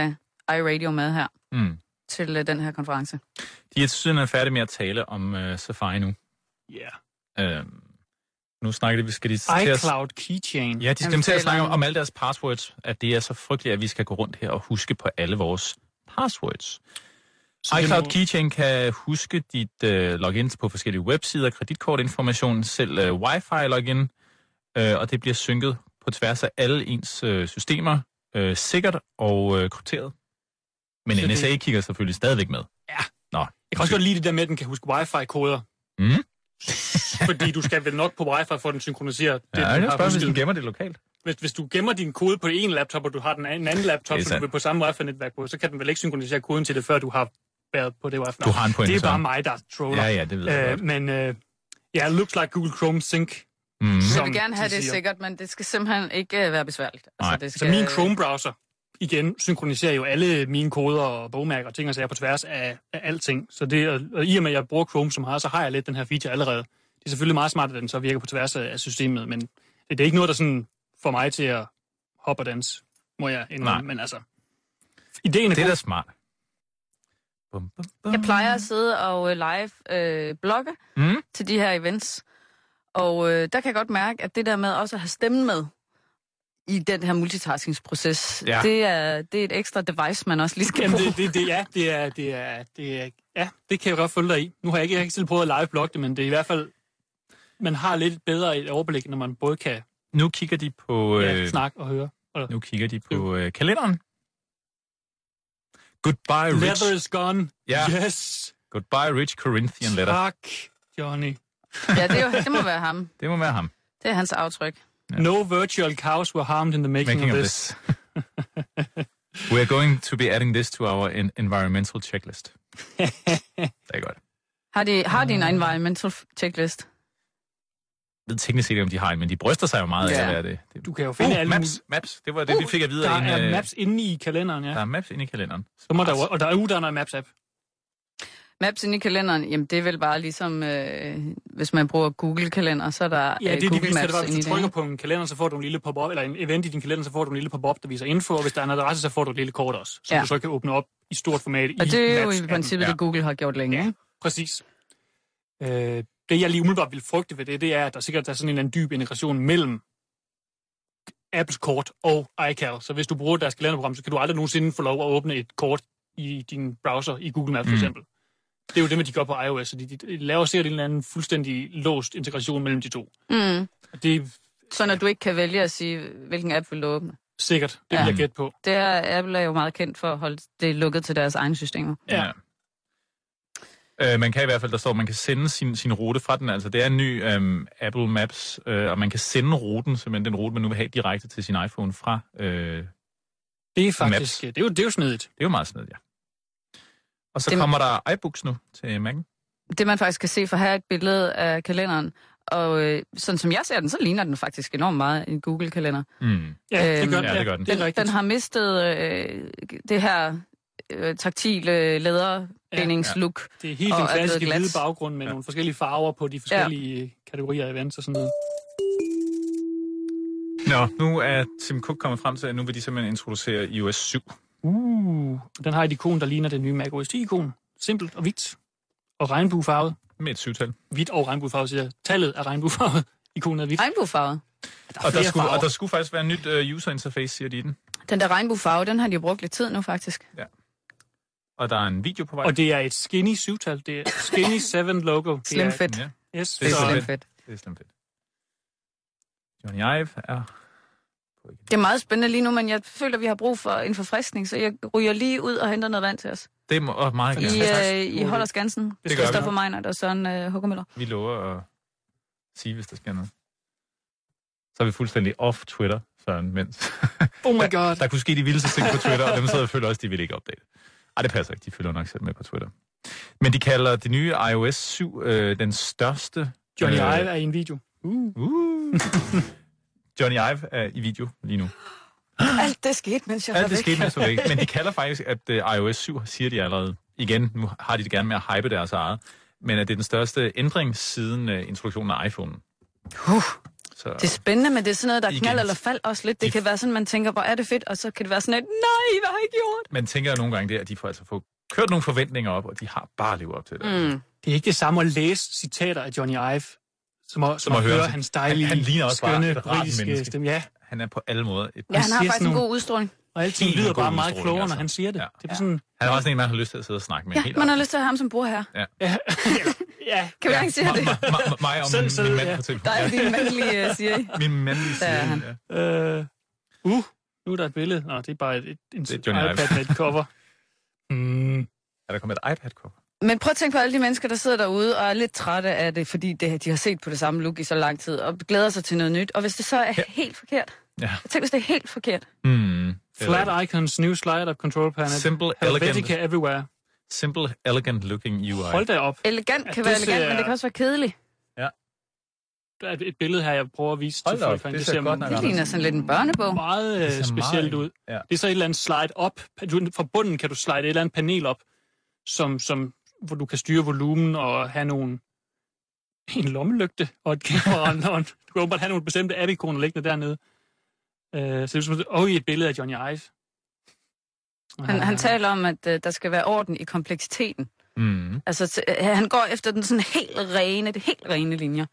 iRadio med her Mm. til uh, den her konference. De er simpelthen færdige med at tale om uh, Safari nu. Ja. Yeah. Uh, nu snakker de, skal de til at... iCloud Keychain. Ja, de skal til at snakke om, om alle deres passwords, at det er så frygteligt, at vi skal gå rundt her og huske på alle vores passwords. Så iCloud må... Keychain kan huske dit uh, login på forskellige websider, kreditkortinformation, selv uh, Wi-Fi-login, uh, og det bliver synket på tværs af alle ens uh, systemer, uh, sikkert og uh, krypteret. Men så N S A det... kigger selvfølgelig stadigvæk med. Ja. Nå. Jeg kan også godt lide det der med, at den kan huske Wi-Fi-koder. Mm. Fordi du skal vel nok på Wi-Fi for at den synkroniserer det, ja, jeg spørger, hvis du gemmer det lokalt. Hvis, hvis du gemmer din kode på en laptop, og du har den en anden laptop, så du vil på samme Wi-Fi-netværk på, så kan den vel ikke synkronisere koden til det, før du har været på det Wi-Fi. Du har en pointe, det er bare så. mig, der troller. Ja, ja, det ved jeg uh, Men ja, uh, yeah, looks like Google Chrome Sync. Mm. Jeg vil gerne have det siger. sikkert, men det skal simpelthen ikke uh, være besværligt. Altså, det skal... Så min Chrome-browser, igen, synkroniserer jo alle mine koder og bogmærker og ting og sager på tværs af, af alting. Så det, og, og i og med, at jeg bruger Chrome som har, så har jeg lidt den her feature allerede. Det er selvfølgelig meget smart, at den så virker på tværs af systemet, men det, det er ikke noget, der sådan får mig til at hoppe og danse, må jeg indrømme. Men altså, ideen er det er god. da smart. Bum, bum, bum. Jeg plejer at sidde og live øh, blogge mm. til de her events, og øh, der kan jeg godt mærke, at det der med også at have stemmen med i den her multitaskingsproces, ja. det, er, det er et ekstra device, man også lige skal Jamen, bruge. Det, det, det, ja, det er, det er, det er, ja, det kan jeg godt følge dig i. Nu har jeg ikke, jeg har ikke selv prøvet at live-blogge det, men det er i hvert fald, man har lidt bedre et overblik, når man både kan nu kigger de på, ja, øh, snakke og høre. Og nu kigger de på øh, kalenderen. Goodbye, Rich. Leather is gone. Ja. Yes. Goodbye, Rich Corinthian letter. Tak, Johnny. Ja, det, er jo, det må være ham. Det må være ham. Det er hans aftryk. Ja. No virtual cows were harmed in the making, making of, of this. this. We are going to be adding this to our in- environmental checklist. Det er godt. Har de, har de en environmental checklist? Jeg ved teknisk set, om de har en, men de bryster sig jo meget ja. af, hvad det er. Du kan jo finde uh, alle maps, maps, det var det, uh, vi fik at vide. Der en, er maps inde i kalenderen, ja. Der er maps inde i kalenderen. Så må der, og der er jo der er noget maps-app. Maps inde i kalenderen, jamen det er vel bare ligesom, øh, hvis man bruger Google-kalender, så er der ja, det, øh, Google de Maps var, hvis du trykker det. på en kalender, så får du en lille pop-up, eller en event i din kalender, så får du en lille pop-up, der viser info, og hvis der er en adresse, så får du et lille kort også, som ja. du så kan åbne op i stort format i Maps. Og det er jo i princippet ja. det, Google har gjort længe. Ja, præcis. Øh, det, jeg lige umiddelbart vil frygte ved det, det er, at der sikkert er sådan en eller anden dyb integration mellem Apples kort og iCal. Så hvis du bruger deres kalenderprogram, så kan du aldrig nogensinde få lov at åbne et kort i din browser i Google Maps for eksempel. Mm. Det er jo det, med de gør på iOS, så de, de laver sikkert en eller anden fuldstændig låst integration mellem de to. Mm. Det, så når du ikke kan vælge at sige, hvilken app vil du åbne? Sikkert, det ja. vil jeg gætte på. Det er, Apple er jo meget kendt for at holde det lukket til deres egne systemer. Ja. ja. Øh, man kan i hvert fald, der står, at man kan sende sin, sin rute fra den. Altså, det er en ny øhm, Apple Maps, øh, og man kan sende ruten, simpelthen den rute, man nu vil have direkte til sin iPhone fra øh, det er faktisk, det er, jo, det er jo snedigt. Det er jo meget snedigt, ja. Og så det, kommer der iBooks nu til Mac'en. Det man faktisk kan se, for her er et billede af kalenderen, og øh, sådan som jeg ser den, så ligner den faktisk enormt meget en Google-kalender. Mm. Ja, det gør, ja, det gør den. Den, den, den har mistet øh, det her øh, taktile læderbindingslook. Ja, ja. Det er helt den klassiske hvide baggrund med ja. nogle forskellige farver på de forskellige ja. kategorier af events og sådan noget. Nå, nu er Tim Cook kommet frem til, at nu vil de simpelthen introducere i O S syv. Uh, den har et ikon, der ligner det nye Mac O S ti-ikon. Simpelt og hvidt. Og regnbuefarvet. Med et syvtal. Hvidt og regnbuefarvet, siger jeg. Tallet er regnbuefarvet. Ikonet er hvidt. Regnbuefarvet? Der og, der skulle, og der skulle faktisk være en nyt uh, user interface, siger de i den. Den der regnbuefarve, den har de jo brugt lidt tid nu, faktisk. Ja. Og der er en video på vej. Og det er et skinny syvtal. Det er Skinny syv logo. Slim fit. Ja. Yes, det er slim fit. Det er slim fit. Johnny Ive er... Det er meget spændende lige nu, men jeg føler, at vi har brug for en forfriskning, så jeg ryger lige ud og henter noget vand til os. Det er meget gerne. I, øh, I holder Skansen. Det gør Christoffer Meinert og Søren øh, Hukkermøller. Vi lover at sige, hvis der sker noget. Så er vi fuldstændig off Twitter, Søren, mens... Oh my god. Der, der kunne ske de vildeste ting på Twitter, og dem sidder og føler også, de vil ikke opdate. Ej, det passer ikke. De følger nok selv med på Twitter. Men de kalder det nye i O S syv øh, den største... Johnny øh, Ive er i en video. Uh. Uh. Johnny Ive er i video lige nu. Alt det skete, mens jeg var Alt det væk. skete, mens jeg var væk. Men de kalder faktisk, at uh, i O S syv, siger de allerede, igen, nu har de det gerne med at hype deres eget, men at det er den største ændring siden uh, introduktionen af iPhone. Uh. Så, det er spændende, men det er sådan noget, der igen, knald eller fald også lidt. Det de, kan være sådan, man tænker, hvor er det fedt, og så kan det være sådan et, nej, hvad har jeg gjort? Man tænker jo nogle gange det, at de får altså få kørt nogle forventninger op, og de har bare levet op til det. Mm. Det er ikke det samme at læse citater af Johnny Ive, som at, som at høre høre hans dejlige, han, han ligner også bare skønne, et rart britiske menneske. stemme. Ja. Han er på alle måder et... Ja, han har siger faktisk en sådan god udstråling. Og alting Helt lyder god bare meget udstråling, klogere, altså. når han siger det. Ja. Det er sådan... Han er også en, man har lyst til at sidde og snakke med. Ja, helt man op. har lyst til at have ham som bror her. Ja. Ja. ja. Kan vi Ja, ikke sige det? mig- mig- Mig og Selv min, sidde, min mand ja. på telefonen. Der er din mandlige, uh, siger I. Min mandlige Der er han. side. Ja. Øh, uh, nu er der et billede. Nå, det er bare et, et, en Det er Johnny Ive. iPad med et cover. Mm. Er der kommet et iPad-cover? Men prøv at tænke på alle de mennesker, der sidder derude og er lidt trætte af det, fordi det, de har set på det samme look i så lang tid, og glæder sig til noget nyt. Og hvis det så er Ja. helt forkert. Ja. Jeg tænker, hvis det er helt forkert. Hmm. Flat icons, new slide up control panel. Simple, elegant, Helvetica everywhere. simple, elegant looking U I. Hold da op. Elegant Ja, kan det være elegant, ser- men det kan også være kedeligt. Der er et- et billede her, jeg prøver at vise Hold til da folk. op, det Det ser ser godt nok Det ligner sådan lidt en børnebog. meget Det øh, ser specielt meget- ud. Ja. Det er så et eller andet slide op. Du, fra bunden kan du slide et eller andet panel op, som, som, hvor du kan styre volumen og have nogle, en lommelygte og et kamera. og en, du kan åbenbart have nogle bestemte app-ikoner liggende dernede. Øh, så det er som, og i et billede af Johnny Ive. Han, han taler om, at uh, der skal være orden i kompleksiteten. Mm. Altså, t- han går efter den sådan helt rene, det helt rene linjer.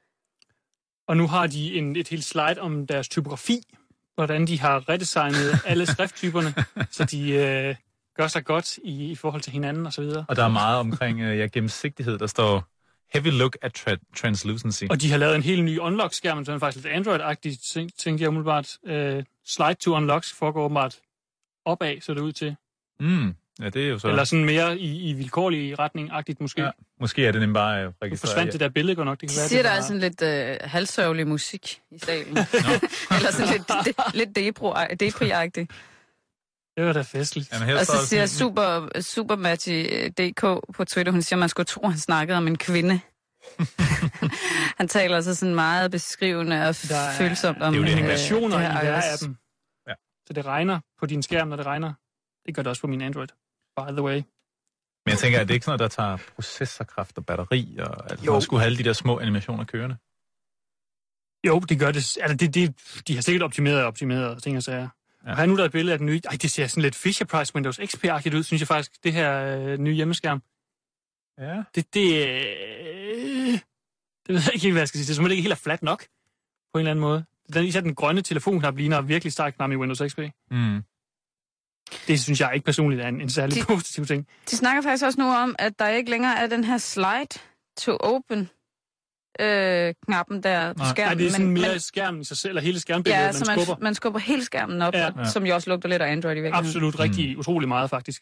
Og nu har de en, et helt slide om deres typografi, hvordan de har redesignet alle skrifttyperne, så de øh, gør sig godt i, i forhold til hinanden osv. Og der er meget omkring øh, ja, gennemsigtighed. Der står heavy look at tra- translucency. Og de har lavet en helt ny unlock-skærm, som er faktisk lidt Android-agtigt, tænk- tænkte jeg umiddelbart. Øh, slide to unlocks foregår åbenbart opad, så det ud til. Mm. Ja, det er jo så... Eller sådan mere i, i vilkårlig retning-agtigt måske. Ja, Ja. måske er det nemlig bare øh, Nu registreret. forsvandt det der billede godt nok. Det kan De være, siger, det der var... er sådan lidt øh, halvsørgelig musik i salen. Eller sådan lidt, de, lidt depro- depri-agtigt. Det var da festligt. Jamen, her Og står så siger sådan- Super, Supermatchy punktum d k på Twitter, hun siger, man skulle tro, han snakkede om en kvinde. Han taler altså sådan meget beskrivende og Der er- følsomt om det er jo øh, Animationer det i her hver iOS. af dem. Ja. Så det regner på din skærm, når det regner. Det gør det også på min Android. By the way. Men jeg tænker, at det ikke sådan noget, der tager processorkraft og batteri, og at Jo. man skulle have alle de der små animationer kørende. Jo, det gør det. Altså, det, det de har sikkert optimeret og optimeret og ting og sager. Ja. Og her nu der er et billede af den nye... Ej, det ser sådan lidt Fisher-Price Windows X P-agtigt ud, synes jeg faktisk, det her øh, nye hjemmeskærm. Ja. Det, det, øh, det ved jeg ikke helt, hvad jeg skal sige. Det er simpelthen ikke helt flat nok, på en eller anden måde. Den, især den grønne telefonknap ligner virkelig starkt knap i Windows X P. Mm. Det synes jeg ikke personligt er en, en særlig De- positiv ting. De snakker faktisk også nu om, at der ikke længere er den her slide to open øh, knappen der på Nej. skærmen. Nej, det er sådan men, mere men, skærmen i sig selv, eller hele skærmbilledet, ja, man så skubber. man, man skubber hele skærmen op, Ja. ja. Som jo også lugter lidt af Android i virkeligheden. Absolut rigtig utrolig meget, faktisk.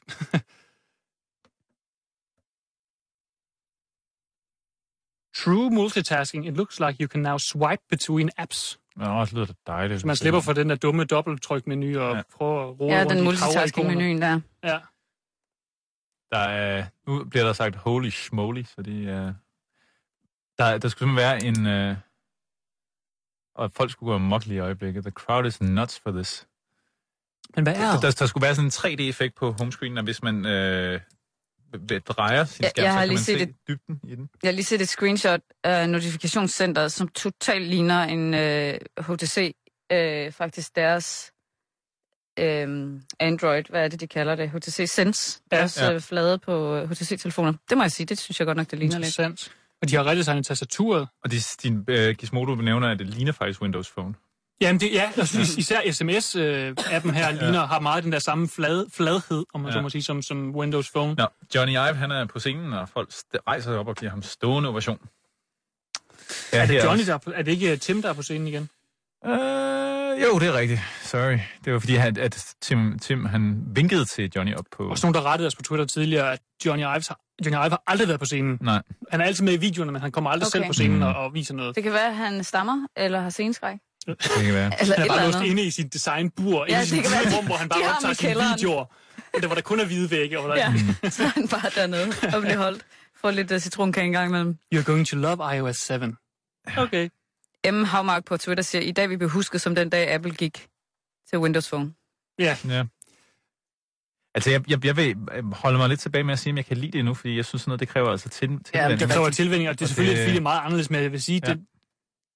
True multitasking. It looks like you can now swipe between apps. Men også lyder det dejligt. Så man slipper for den der dumme dobbelttryk-menu og Ja. ja. prøver at rode Ja, rundt den i multitasking-menuen der. Ja. Der er, nu bliver der sagt holy schmoly, så det er... Der, der skulle simpelthen være en... Øh, og folk skulle gå amok lige i øjeblikket. The crowd is nuts for this. Men hvad Der, der, der skulle være sådan en tre D-effekt på homescreen, og hvis man øh, drejer sin Ja, skærm, jeg så har kan lige man set se et- dybden i den. Jeg har lige set et screenshot af notifikationscenteret, som totalt ligner en øh, H T C, øh, faktisk deres øh, Android, hvad er det, de kalder det? H T C Sense, deres Ja. ja. flade på H T C-telefoner. Det må jeg sige, det synes jeg godt nok, det ligner lidt. Interessant. Og de har redesignet tastaturet. Og de, din øh, Gizmodo benævner, at det ligner faktisk Windows Phone. Jamen, det, ja, og is- især sms-appen her ligner, har meget den der samme flad, fladhed, om man Ja. så må sige, som, som Windows Phone. Nå, Johnny Ive, han er på scenen, og folk st- rejser sig op og giver ham stående ovation. Ja, Er det her Johnny, også. der er, på, er det ikke Tim, der er på scenen igen? Øh, jo, det er rigtigt. Sorry. Det var fordi, at, at Tim, Tim han vinkede til Johnny op på... Og så nogen, der rettede os på Twitter tidligere, at Johnny Ive har, Johnny Ive har aldrig været på scenen. Nej. Han er altid med i videoerne, men han kommer aldrig Okay. selv på scenen Mm. og, og viser noget. Det kan være, at han stammer, eller har sceneskræk. Det kan være. Eller Han et er bare eller låst andet. inde i sit designbur, Ja, ja, i sit det kan være, lille rum, hvor han bare de har ham optager i sine kælderen. videoer. Der var der kun er hvide vægge. Og der... Ja, så er han bare dernede og bliver holdt. Får lidt uh, citronkage en gang imellem. You're going to love i O S syv. Okay. M. Havmark på Twitter siger, i dag vi bliver husket som den dag, Apple gik til Windows Phone. Ja. Ja. Altså, jeg, jeg, jeg vil holde mig lidt tilbage med at sige, om jeg kan lide det nu, fordi jeg synes, sådan noget, det kræver altså til, tilvænning. Det kræver tilvænning, og det er Og selvfølgelig, det- fordi det er meget anderledes, men jeg vil sige, Ja. det,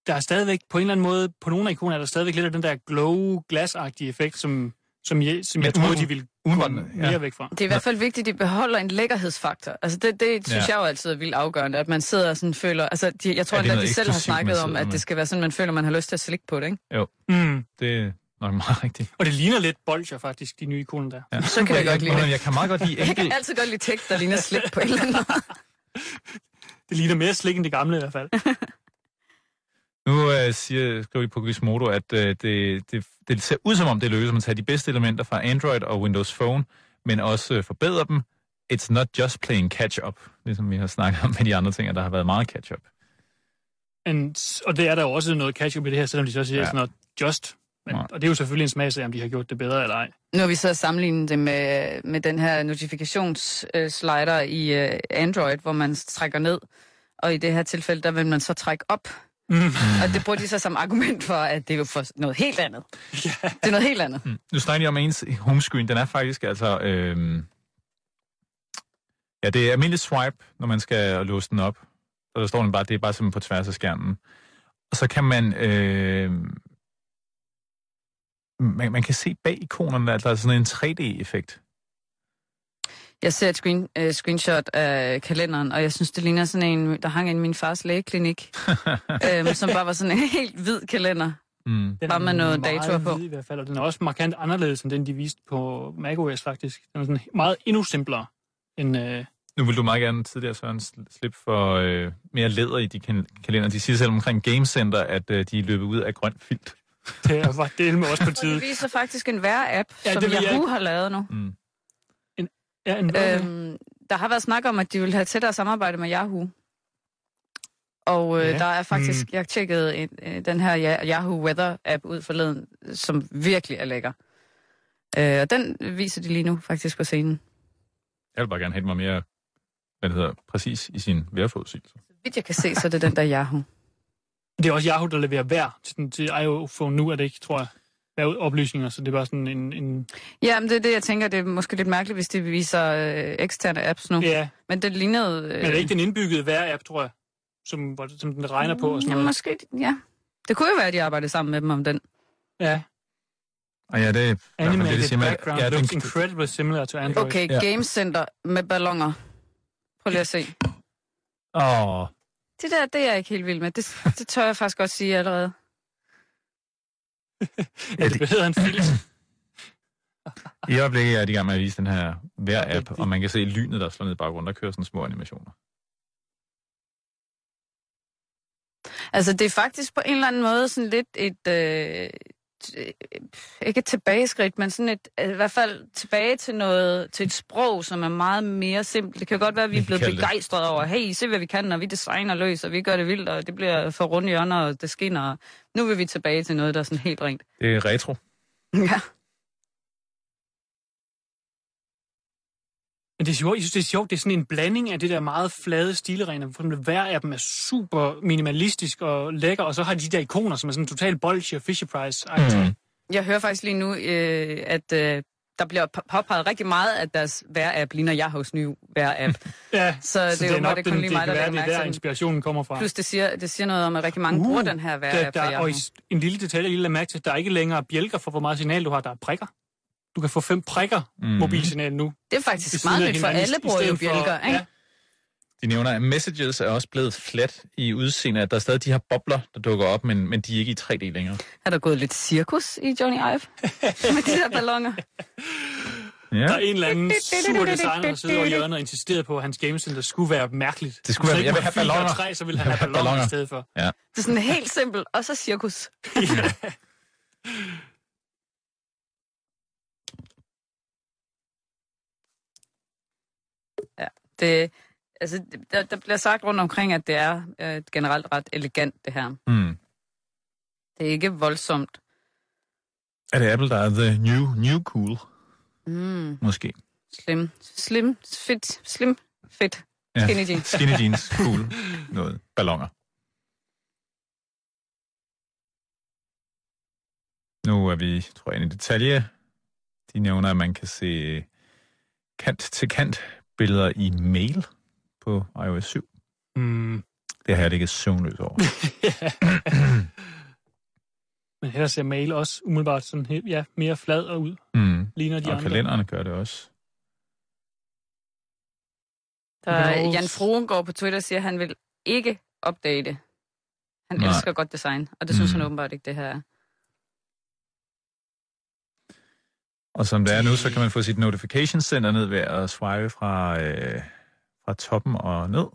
der er stadigvæk, på en eller anden måde, på nogle af ikonerne er der stadigvæk lidt af den der glow glass-agtige effekt, som, som jeg, som jeg, jeg troede, de ville komme mere ja. væk fra. Det er i hvert fald vigtigt, at de beholder en lækkerhedsfaktor. Altså det, det synes ja. jeg jo altid er vildt afgørende, at man sidder og sådan føler... Altså de, jeg tror, ja, at de selv har snakket om, at det skal være sådan, man føler, man har lyst til at slikke på det, ikke? Jo, mm. det er nok meget rigtigt. Og det ligner lidt bolcher faktisk, de nye ikoner der. Ja. Så kan jeg, jeg godt lide det. Jeg kan meget godt lide enkelt... Jeg kan altid godt lide tekst, der ligner slik på en eller anden måde. Det ligner mere slik end det gamle i hvert fald. Nu øh, siger, skriver de på Gizmodo, at øh, det, det, det ser ud som om, det lykkes at tage de bedste elementer fra Android og Windows Phone, men også øh, forbedre dem. It's not just playing catch-up, ligesom vi har snakket om med de andre ting, at der har været meget catch-up. And, og det er der jo også noget catch-up i det her, selvom de så siger, ja. it's not just. Men, ja. Og det er jo selvfølgelig en smagsag, om de har gjort det bedre eller ej. Nu har vi så sammenlignet det med, med den her notifikationsslider i uh, Android, hvor man trækker ned, og i det her tilfælde, der vil man så trække op. Mm. Og det bruger de så som argument for, at det er jo for noget helt andet. Yeah. Det er noget helt andet. Mm. Nu snakker de om ens homescreen. Den er faktisk altså... Øh... Ja, det er almindelig swipe, når man skal låse den op. Så der står den bare, det er bare simpelthen på tværs af skærmen. Og så kan man... Øh... Man, man kan se bag ikonerne, at der er sådan en tre D-effekt. Jeg ser et screen, uh, screenshot af kalenderen, og jeg synes, det ligner sådan en, der hang i min fars lægeklinik, øhm, som bare var sådan en helt hvid kalender. Mm. Bare med noget datoer på. Hvid, i hvert fald, og den er også markant anderledes end den, de viste på macOS faktisk. Den er sådan meget endnu simplere end... Øh... Nu vil du meget gerne tidligere, Søren, slippe for øh, mere læder i de kalender. De siger selv omkring Game Center, at øh, de er løbet ud af grønt filt. Det er faktisk del med også på tide. Og det viser faktisk en vejr-app, ja, som Yahoo jeg... har lavet nu. Mm. En, ja, en øhm, der har været snak om, at de vil have tættere samarbejde med Yahoo. Og øh, ja. der er faktisk, mm. jeg har tjekket en, øh, den her Yahoo Weather-app ud forleden, som virkelig er lækker. Øh, og den viser de lige nu faktisk på scenen. Jeg vil bare gerne have mig mere, hvad det hedder, præcis i sin vejrforudsigelse. Så vidt jeg kan se, så er det den der Yahoo. Det er også Yahoo, der leverer vejr til, til iPhone nu, er det ikke, tror jeg. Oplysninger, så det er bare sådan en... en... Ja, men det er det, jeg tænker, det er måske lidt mærkeligt, hvis de viser øh, eksterne apps nu. Ja. Men det lignede... Øh... Men er det ikke den indbyggede vejr-app, tror jeg, som, som den regner på og sådan ja, noget? Måske, ja. Det kunne jo være, at de arbejdede sammen med dem om den. Ja. Og ja, det er... Animated det, det background ja, looks incredibly similar to Android. Okay, ja. Game Center med ballonger. Prøv lige at se. Åh... Oh. Det der, det er jeg ikke helt vild med. Det, det tør jeg faktisk godt sige allerede. Ja, det behøver en film. I øjeblikket er de i gang med at vise den her vejr-app, og man kan se lynet, der slår ned i baggrunden, der kører sådan små animationer. Altså, det er faktisk på en eller anden måde sådan lidt et... Øh, ikke et tilbageskridt, men sådan et, i hvert fald tilbage til noget, til et sprog, som er meget mere simpelt. Det kan godt være, at vi er blevet begejstrede over, hey, se hvad vi kan, og vi designer løs, og vi gør det vildt, og det bliver for runde hjørner, og det skinner. Nu vil vi tilbage til noget, der er sådan helt rent. Det er retro. Ja. Men det er sjovt, jeg synes, det er sjovt, det er sådan en blanding af det der meget flade stileregner, for eksempel hver af dem er super minimalistisk og lækker, og så har de de der ikoner, som er sådan total bolsje og Fisher-Price. Mm. Jeg hører faktisk lige nu, øh, at øh, der bliver påpeget rigtig meget, at deres vejr-app ligner Yahoos nye vejr-app. Ja, så, så det, det er jo nok, det kun lige mig, der er det der inspirationen kommer fra. Plus det siger, det siger noget om, at rigtig mange uh, bruger den her vejr-app der, der, og en lille detalje, lille mærke til, der er ikke længere bjælker for, hvor meget signal du har, der er prikker. Du kan få fem prikker mm. mobilsignal nu. Det er faktisk meget nyt, for alle bruger jo bjælker, ikke? Ja. De nævner, at messages er også blevet flat i udseende, at der er stadig de her bobler, der dukker op, men, men de er ikke i tre D længere. Er der gået lidt cirkus i Johnny Ive med de her balloner? Ja. Der er en eller anden sur designer, der sidder over hjørnet og insisterede på, at hans gamecenter skulle være mærkeligt. Det skulle være, jeg vil have balloner. Træ, så ville han have balloner, balloner i stedet for. Ja. Det er sådan helt simpelt, og så cirkus. Ja. Ja, det, altså, der, der bliver sagt rundt omkring, at det er øh, generelt ret elegant, det her. Mm. Det er ikke voldsomt. Er det Apple, der er the new, new cool? Mm. Måske. Slim, slim, fit, slim, fit, skinny ja, jeans. Skinny jeans, cool, noget, balloner. Nu er vi, tror jeg, inde i detalje. De nævner, at man kan se kant til kant billeder i mail på i O S syv. Mm. Det har jeg ligget søvnløs over. Men her ser mail også umiddelbart sådan, ja, mere flad og ud. Mm. Ligner de og andre. kalenderne gør det også. Der er Jan Froen går på Twitter og siger, at han vil ikke update. Han Nej. elsker godt design, og det synes mm. han åbenbart ikke, det her er. Og som det er nu, så kan man få sit notification center ned ved at swipe fra, øh, fra toppen og ned.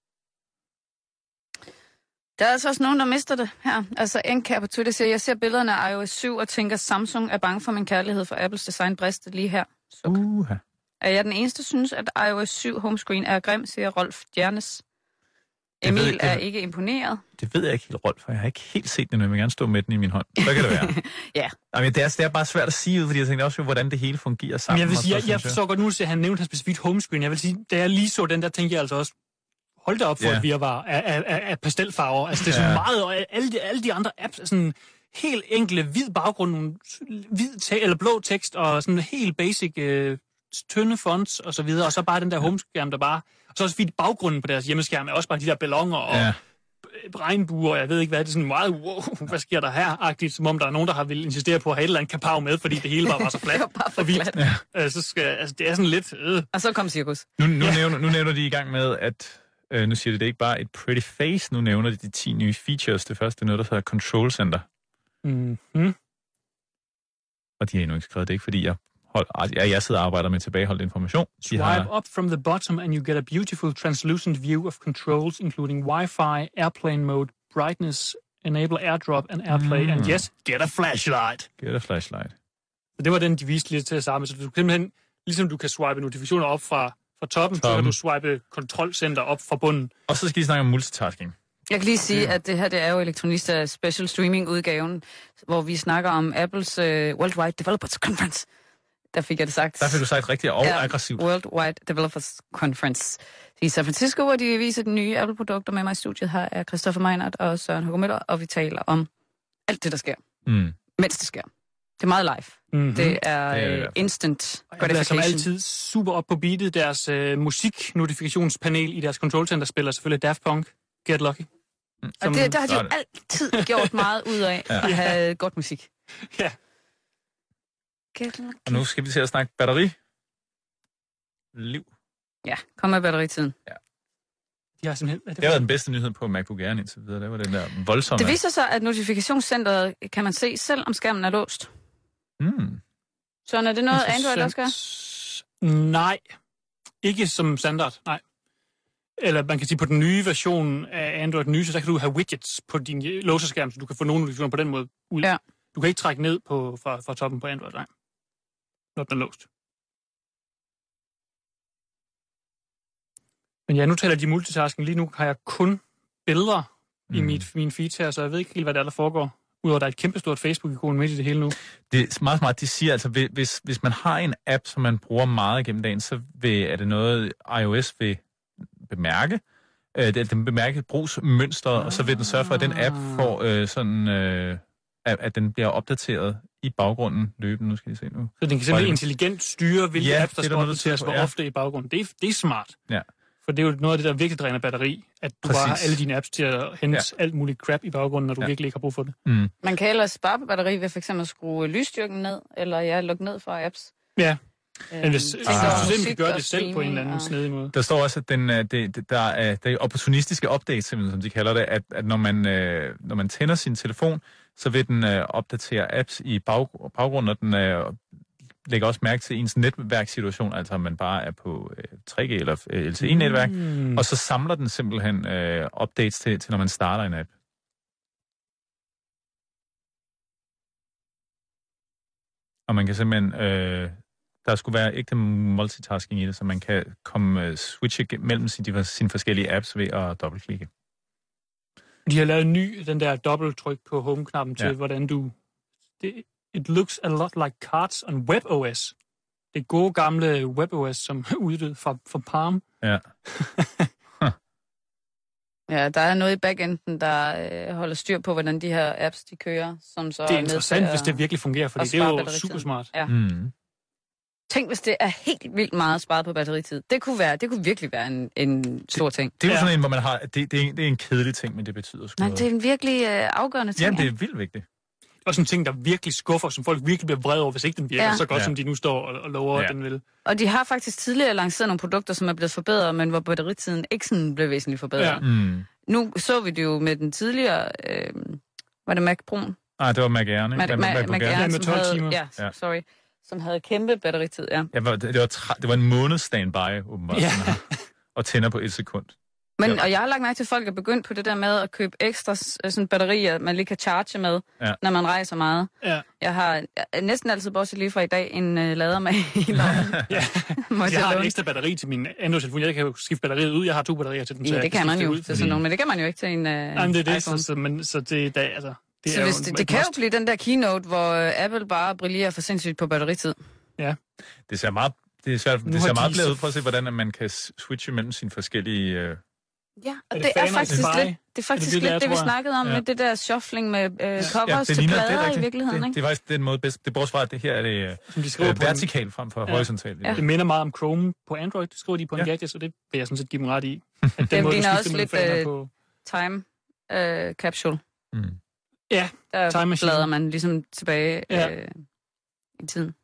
Der er altså også nogen, der mister det her. Altså N K på Twitter siger, jeg ser billederne af i O S syv og tænker, Samsung er bange for min kærlighed for Apples design brister lige her. Uh. Er jeg den eneste, der synes, at i O S syv homescreen er grim, siger Rolf Djernes. Emil jeg, er ikke imponeret. Det ved jeg ikke helt, Rolf, for jeg har ikke helt set den, men jeg vil gerne stå med den i min hånd. Så kan det være. ja. Jamen, det, er, det er bare svært at sige ud, fordi jeg tænker også, hvordan det hele fungerer sammen. Men jeg vil sige, så, jeg, jeg forstår godt nu, at han nævnte han specifikt homescreen. Jeg vil sige, da jeg lige så den, der tænkte jeg altså også, hold da op for, yeah. at vi var af, af, af, af pastelfarver. Altså, det er så yeah. meget, og alle de, alle de andre apps er sådan helt enkle, hvid baggrund, hvid te- eller blå tekst, og sådan helt basic øh, tynde fonts, og så videre, og så bare den der homeskærm, der bare... Og så også fordi baggrunden på deres hjemmeskærm er også bare de der balloner og yeah. regnbuer, og jeg ved ikke hvad, det er sådan meget, wow, hvad sker der her-agtigt, som om der er nogen, der har vil insistere på at have et eller andet kapav med, fordi det hele bare var så fladt. det var bare for fladt. Ja. Så skal, altså, det er sådan lidt... Øh. Og så kom cirkus. Nu, nu, ja. nævner, nu nævner de i gang med, at øh, nu siger de, det er ikke bare et pretty face, nu nævner de de ti nye features. Det første er noget, der hedder Control Center. Mm-hmm. Og de har endnu ikke skrevet det, ikke fordi jeg Hold, ja, jeg sidder og arbejder med tilbageholdt information. De Swipe har... up from the bottom and you get a beautiful translucent view of controls, including Wi-Fi, airplane mode, brightness, enable airdrop and airplay, mm. and yes, get a flashlight. Get a flashlight. Så det var den, de viste lidt til at sammen. Så du simpelthen, ligesom du kan swipe notifikationer op fra, fra toppen, Tom. så kan du swipe kontrolcenter op fra bunden. Og så skal de snakke om multitasking. Jeg kan lige sige, at det her det er jo Elektronista Special Streaming-udgaven, hvor vi snakker om Apples uh, Worldwide Developers Conference. Der fik jeg det sagt. Der fik du sagt rigtig og ja, aggressivt. Worldwide Developers Conference i San Francisco, hvor de viser de nye Apple-produkter. Med mig i studiet her er Christoffer Meinert og Søren Hugo Møller, og vi taler om alt det, der sker, mm. mens det sker. Det er meget live. Mm-hmm. Det er, det er instant gratification. Jeg som altid super op på beatet. Deres uh, musiknotifikationspanel i deres control-center spiller selvfølgelig Daft Punk, Get Lucky. Mm. Og det, der har de jo altid gjort meget ud af ja. at have godt musik. Ja. Og nu skal vi til at snakke batteri. Liv. Ja, kom med batteritiden. Ja. De har simpelthen, det, det har været den bedste nyhed på MacBook Air indtil videre. Det var den der voldsomme... Det viser sig, at notifikationscenteret kan man se, selv om skærmen er låst. Mm. Så er det noget, Android også gør? Nej. Ikke som standard, nej. Eller man kan sige, på den nye version af Android nye, så kan du have widgets på din låserskærm, så du kan få nogle notifikationer på den måde ud. Ja. Du kan ikke trække ned på, fra, fra toppen på Android, nej. Når den er låst. Men ja, nu taler de multitasking. Lige nu har jeg kun billeder mm. i mit, min feed her, så jeg ved ikke helt, hvad der er, der foregår. Udover, der er et kæmpestort Facebook-ikon midt i det hele nu. Det er meget smart, de siger, altså, hvis, hvis man har en app, som man bruger meget gennem dagen, så vil, er det noget, iOS vil bemærke. Øh, den bemærker brugsmønstret, ah. og så vil den sørge for, at den app får øh, sådan... Øh, At, at den bliver opdateret i baggrunden løbende. Nu skal I se nu. Så den kan simpelthen intelligent styre, hvilke ja, apps, der skal opdateres, hvor ja. ofte i baggrunden. Det er, det er smart. Ja. For det er jo noget af det, der virkelig dræner batteri. At du Præcis. bare har alle dine apps til at hente ja. alt muligt crap i baggrunden, når du ja. virkelig ikke har brug for det. Mm. Man kan ellers spare på batteri ved for eksempel at skrue lysstyrken ned, eller ja, lukke ned fra apps. Ja. Men hvis, hvis ah. du simpelthen gør det selv på en eller anden snedig måde. Der står også, at den, det, det, der er det opportunistiske update, som de kalder det, at, at når, man, øh, når man tænder sin telefon, så vil den øh, opdatere apps i bag, baggrunden, og den øh, lægger også mærke til ens netværkssituation, altså om man bare er på øh, tre G eller øh, L T E-netværk, mm. og så samler den simpelthen øh, updates til, til, når man starter en app. Og man kan simpelthen... Øh, der skulle være ægte multitasking i det, så man kan komme uh, switche mellem sine, sine forskellige apps ved at dobbeltklikke. De har lavet en ny, den der dobbelttryk på home-knappen til, ja. hvordan du... Det, it looks a lot like cards on WebOS. Det gode gamle WebOS, som uddøde fra, fra Palm. Ja. Ja, der er noget i backenden, der øh, holder styr på, hvordan de her apps, de kører. Som så det er interessant, hvis det virkelig fungerer, for det er jo super smart. Ja. Mm. Tænk, hvis det er helt vildt meget sparet på batteritid. Det kunne være, det kunne virkelig være en, en stor ting. Det, det er jo ja. sådan en, hvor man har... Det, det, er en, det er en kedelig ting, men det betyder sgu Nej, det er en virkelig øh, afgørende ting. Jamen, det er vildt vigtigt. også en ting, der virkelig skuffer, som folk virkelig bliver vrede over, hvis ikke den virker Ja. så godt, Ja. som de nu står og, og lover, Ja. at den vil. Og de har faktisk tidligere lanceret nogle produkter, som er blevet forbedret, men hvor batteritiden ikke sådan blev væsentligt forbedret. Ja. Mm. Nu så vi det jo med den tidligere, øh, var det Mac Pro'en? Nej, det var Mac Air'en, ikke? Mac, Hvad- Mac, hvad- Mac hvad- Ja, Air, med som tolv havde, timer. ja, Ja. sorry, som havde kæmpe batteritid, ja. Ja, var- det, var tra- det var en måned standby, åbenbart. Ja. Ja. Og tænder på et sekund. Men, Ja. og jeg har lagt mærke til, at folk er begyndt på det der med at købe ekstra sådan batterier, man lige kan charge med, Ja. når man rejser meget. Ja. Jeg har jeg, næsten altid, bortset lige fra i dag, en øh, lader med i lommen. Ja. Må Jeg har et låne. ekstra batteri til min Android-telefon. Jeg kan jo skifte batteriet ud. Jeg har to batterier til den. så Ja, jeg det kan man skifte jo ud, til fordi- sådan nogle, men det kan man jo ikke til en øh, Jamen, det er det, iPhone. så, så, men, så det er da, altså... Det, Så er hvis jo det, en- det et kan jo must. blive den der keynote, hvor øh, Apple bare brillerer for sindssygt på batteritid. Det ser meget, det ser, Nu det har ser de meget blevet så- ud for at se, hvordan at man kan switche mellem sine forskellige... Øh... Ja, og Er det, det det er fan og faktisk spy? lidt det, er faktisk det, lidt det er, det, vi tror jeg? snakkede om Ja. med det der shuffling med øh, Ja, covers det til ligner, det er plader i rigtigt. virkeligheden, det, ikke? det er faktisk den måde bedst. Det bortset fra, at det her er det øh, Som de skriver på en, vertikalt frem for Ja. horisontalt. Ja. det minder meget om Chrome på Android. Det skriver de på en Ja. gadget, så det vil jeg sådan set give dem ret i. At den Det måde, du ligner skifter også mellem lidt, faner øh, på... Time øh, capsule. Mm. Ja, Der Time machine. bladrer man ligesom tilbage Ja. øh, i tiden.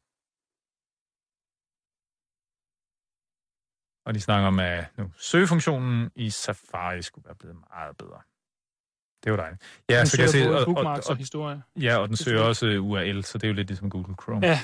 Og de snakker om, at nu søgefunktionen i Safari skulle være blevet meget bedre. Det var dejligt. Ja, den så kan jeg søger se, både og, og, bookmarks og, og, historie. ja, og den Det er søger fedt. også U R L, så det er jo lidt ligesom Google Chrome. Ja.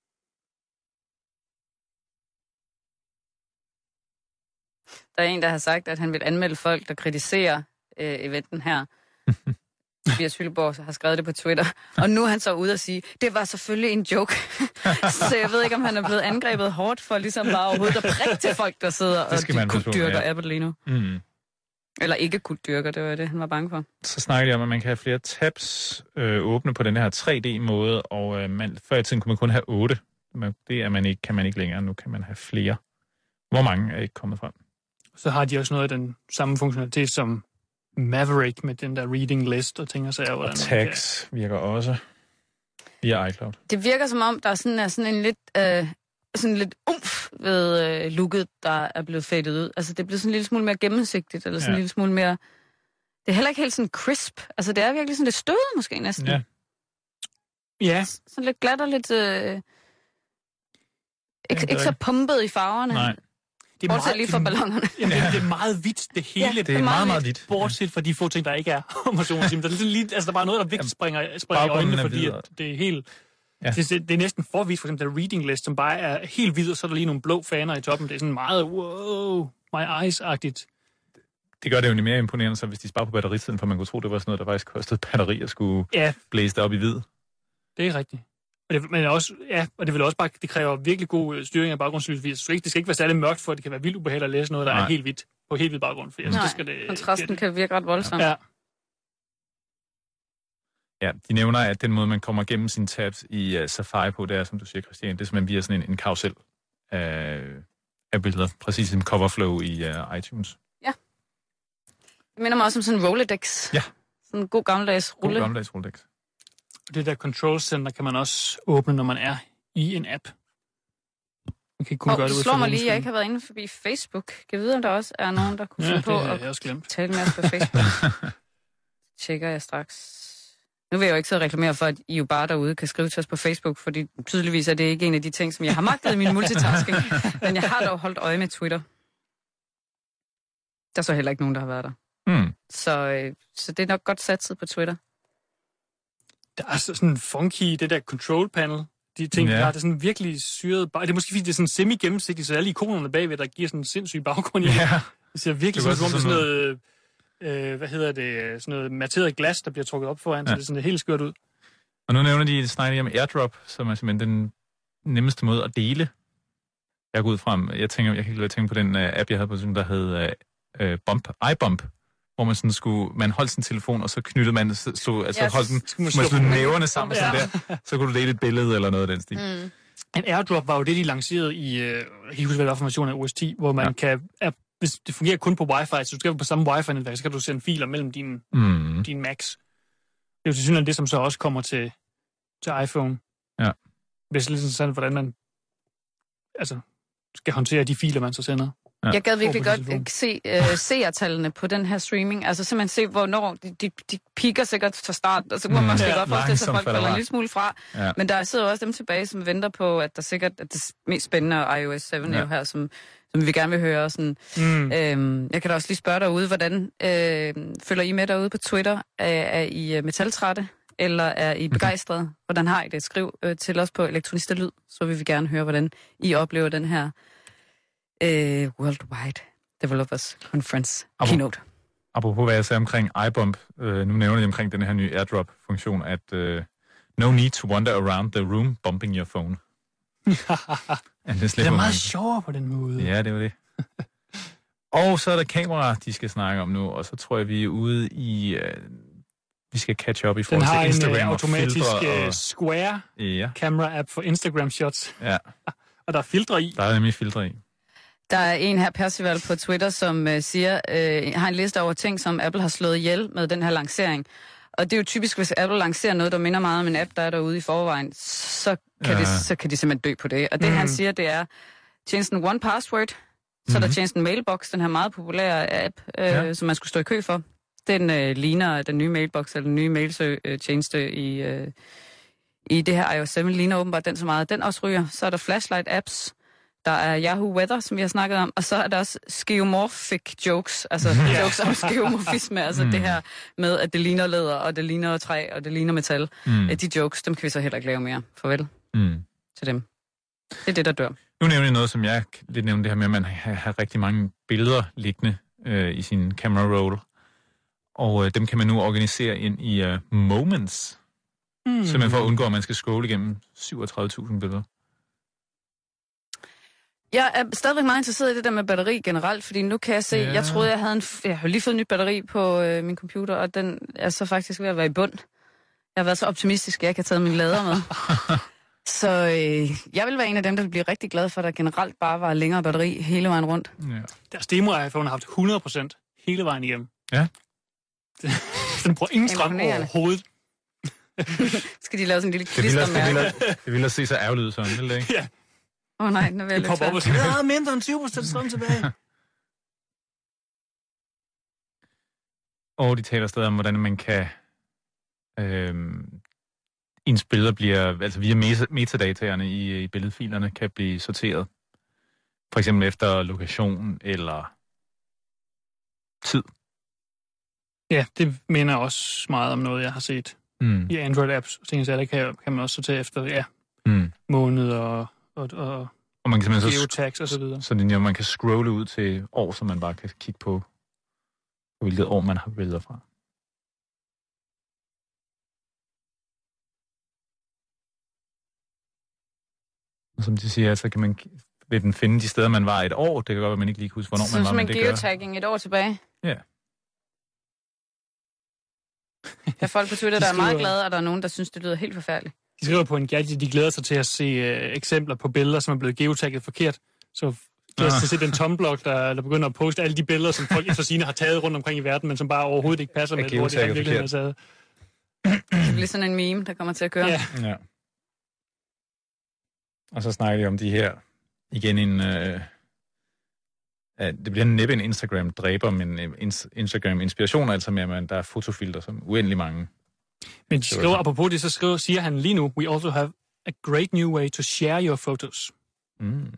Der er en, der har sagt, at han vil anmelde folk, der kritiserer øh, eventen her. Tobias Hylleborg har skrevet det på Twitter. Og nu er han så ude og sige, det var selvfølgelig en joke. Så jeg ved ikke, om han er blevet angrebet hårdt for ligesom bare overhovedet at prikke til folk, der sidder og skal man passe på, dyrker ja. Apple lige nu. Mm. Eller ikke dyrker, det var det, han var bange for. Så snakker de om, at man kan have flere tabs øh, åbne på den her tre D-måde, og øh, man, før i tiden kunne man kun have otte. Men det er man ikke, kan man ikke længere. Nu kan man have flere. Hvor mange er ikke kommet frem? Så har de også noget af den samme funktionalitet som Maverick med den der reading list og ting og sager. Og hvordan man tags virker også via iCloud. Det virker som om, der er sådan, er sådan en lidt, øh, sådan lidt umf ved øh, looket, der er blevet fadet ud. Altså, det er blevet sådan en lille smule mere gennemsigtigt, eller sådan Ja. en lille smule mere... Det er heller ikke helt sådan crisp. Altså, det er virkelig sådan lidt støvet måske næsten. Ja. Ja, Sådan lidt glat og lidt... Øh, ikke, det er ikke så rigtigt. pumpet i farverne. Nej, det er Bortset lige fra det, ballongerne. jamen, det, det er meget hvidt, det hele. Ja, Ja, det er meget, meget hvidt. bortset fra de få ting, der ikke er. Om man så må sige. Der er sådan lige, altså, der er bare noget, der virkelig springer, springer i baggrunden øjnene, er fordi hvid. at det er helt... Ja. Ja. Det, det, det er næsten for hvidt, for eksempel der reading list, som bare er helt hvid, og så er der lige nogle blå faner i toppen. Det er sådan meget, wow, my eyes-agtigt. det gør det jo mere imponerende, så hvis de sparer på batteritiden, for man kunne tro, det var sådan noget, der faktisk kostede batteri at skulle Ja, blæse det op i hvid. det er rigtigt. Og det, men også, ja, og det vil også bare, det kræver virkelig god øh, styring af baggrundslyset. Det skal ikke, det skal ikke være særlig mørkt, for at det kan være vildt ubehageligt at læse noget, der Nej. er helt hvidt, på helt hvid baggrund. For jeg synes, Nej, det skal det, kontrasten det, kan virke ret voldsom. Ja, Ja, de nævner, at den måde, man kommer gennem sine tabs i uh, Safari på, det er, som du siger, Christian, det er simpelthen via sådan en, en karusel af, af billeder. Præcis som Coverflow i uh, iTunes. Det minder mig også om sådan en Rolodex. Ja. Sådan en god gammeldags God rulle. gammeldags Rolodex. og det der control center kan man også åbne, når man er i en app. Man kan ikke kun Og gøre det det ud slår fra mig lige, at jeg homeschooling. ikke har været inde forbi Facebook. Kan jeg vide, om der også er nogen, der kunne Ja, finde det på har at jeg også glemt. tale med os på Facebook? Tjekker jeg straks. Nu vil jeg jo ikke så reklamere for, at I jo bare derude kan skrive til os på Facebook, fordi tydeligvis er det ikke en af de ting, som jeg har magtet i min multitasking. Men jeg har dog holdt øje med Twitter. Der er så heller ikke nogen, der har været der. Hmm. Så, øh, så det er nok godt satset på Twitter. Der er så sådan funky, det der control panel. De ting, Ja. ja. der er det sådan virkelig syret. Det er måske fordi, det er sådan semi-gennemsigtigt, så alle ikonerne bagved, der giver sådan en sindssyg baggrund. Ja. Det ser virkelig Det sådan, var som om det er sådan sådan noget, øh, hvad hedder det, sådan noget materet glas, der bliver trukket op foran, ja. Så det er sådan helt skørt ud. Og nu nævner de, snakker de om AirDrop, som er simpelthen den nemmeste måde at dele. Jeg går ud fra, jeg tænker, jeg kan ikke tænke på den uh, app, jeg havde på, der hed uh, Bump, iBump, hvor man sådan skulle, man holdt sin telefon, og så knyttede man, slog, altså Ja, holdt den, skulle man man slå slog dem. næverne sammen, Ja. sådan der, så kunne du dele et billede eller noget af den stil. Mm. En airdrop var jo det, de lancerede i, øh, jeg kan ikke huske, hvad det var for en version af O S ti, hvor man Ja. ja. kan, er, hvis det fungerer kun på wifi, så du skal på samme wifi-netværk, så kan du sende filer mellem dine, Mm. dine Macs. Det er jo til synligheden det, som så også kommer til, til iPhone. Ja. Hvis det er lidt sådan, hvordan man altså, skal håndtere de filer, man så sender. Ja. Jeg gad virkelig På godt se uh, seertallene på den her streaming. Altså simpelthen se, hvornår de, de, de piker sikkert fra start, og så kunne man måske ja, godt forestille sig, at folk falder en lille smule fra. Ja. Men der sidder også dem tilbage, som venter på, at der sikkert at det mest spændende i O S syv ja. er jo her, som, som vi gerne vil høre. Sådan. Mm. Øhm, jeg kan da også lige spørge derude, hvordan øh, følger I med derude på Twitter? Er, er I uh, metaltrætte, eller er I begejstrede? Mm-hmm. Hvordan har I det? Skriv øh, til os på Elektronista Lyd, så vil vi gerne høre, hvordan I oplever den her Uh, Worldwide Developers Conference Abo, keynote. Apropos hvad jeg sagde omkring iBump, øh, nu nævner jeg omkring den her nye AirDrop-funktion, at øh, no need to wander around the room bumping your phone. det, det er meget sjovere på den måde. Ja, det var det. Og så er der kameraer, de skal snakke om nu, og så tror jeg, vi er ude i... Øh, vi skal catch up i forhold til Instagram en, uh, og automatisk og... Square ja. camera-app for Instagram-shots. Ja. Og der er filtre i. Der er nemlig filtre i. Der er en her, Percival, på Twitter, som øh, siger, øh, har en liste over ting, som Apple har slået ihjel med den her lancering. Og det er jo typisk, hvis Apple lancerer noget, der minder meget om en app, der er derude i forvejen, så kan, ja. det, så kan de simpelthen dø på det. Og det, mm. han siger, det er tjenesten one password, så mm-hmm. er der tjenesten Mailbox, den her meget populære app, øh, ja. som man skulle stå i kø for. Den øh, ligner den nye Mailbox, eller den nye mailtjeneste i, øh, i det her i O S syv, ligner åbenbart den så meget. Den også ryger. Så er der flashlight-apps. Der er Yahoo Weather, som vi har snakket om, og så er der også skeuomorphic jokes, altså yeah. jokes om skeumorfisme, altså mm. det her med, at det ligner læder, og det ligner træ, og det ligner metal. Mm. De jokes, dem kan vi så heller ikke lave mere. Farvel mm. til dem. Det er det, der dør. Nu nævner jeg noget, som jeg lidt nævnte det her med, at man har rigtig mange billeder liggende øh, i sin camera roll, og øh, dem kan man nu organisere ind i uh, moments, mm. simpelthen for at undgå, at man skal scrolle igennem syvogtredive tusind billeder. Jeg er stadigvæk meget interesseret i det der med batteri generelt, fordi nu kan jeg se, ja. jeg troede, jeg havde en, jeg har lige fået en ny batteri på øh, min computer, og den er så faktisk ved at være i bund. Jeg har været så optimistisk, at jeg ikke har taget min lader med. så øh, jeg vil være en af dem, der vil blive rigtig glad for, at der generelt bare var længere batteri hele vejen rundt. Ja. Deres demo-iPhone har haft hundrede procent hele vejen igennem. Ja. Den bruger ingen strøm overhovedet. Skal de lave sådan en lille klistermærke? Det vil da se så ærgerligt ud sådan, vil det ikke? Ja. Åh oh, nej, nu vil jeg løbe op og sige, der er mindre end tyve procent strøm tilbage. Og de taler stadig om, hvordan man kan... Øh, ens billeder bliver... Altså via metadataerne i, i billedfilerne kan blive sorteret. For eksempel efter lokation eller tid. Ja, det minder også meget om noget, jeg har set mm. i Android-apps. Så der kan, kan man også sortere efter ja, mm. måned og... Og, og, og man kan geotags så, og så videre. Så det, man kan scrolle ud til år, så man bare kan kigge på, på hvilket år man har billeder fra. Og som de siger, så kan man vil den finde de steder, man var et år. Det kan godt være, man ikke lige kan huske, hvornår så man var. Så som en geotagging et år tilbage? Ja. Der er folk på Twitter, der er meget glade, og der er nogen, der synes, det lyder helt forfærdeligt. De skriver på en gadget, de glæder sig til at se øh, eksempler på billeder, som er blevet geotagget forkert. Så glæder sig til at se den tomblok, der, der begynder at poste alle de billeder, som folk efter sine har taget rundt omkring i verden, men som bare overhovedet ikke passer med, hvor det er virkelig er taget. Det bliver sådan en meme, der kommer til at køre. Ja. ja. Og så snakker de om de her, igen en... Øh, at det bliver næppe en Instagram-dræber, men en Instagram-inspiration, altså med, at der er fotofilter, som uendelig mange. Men de skriver, apropos det, så skriver, siger han lige nu, we also have a great new way to share your photos. Mm.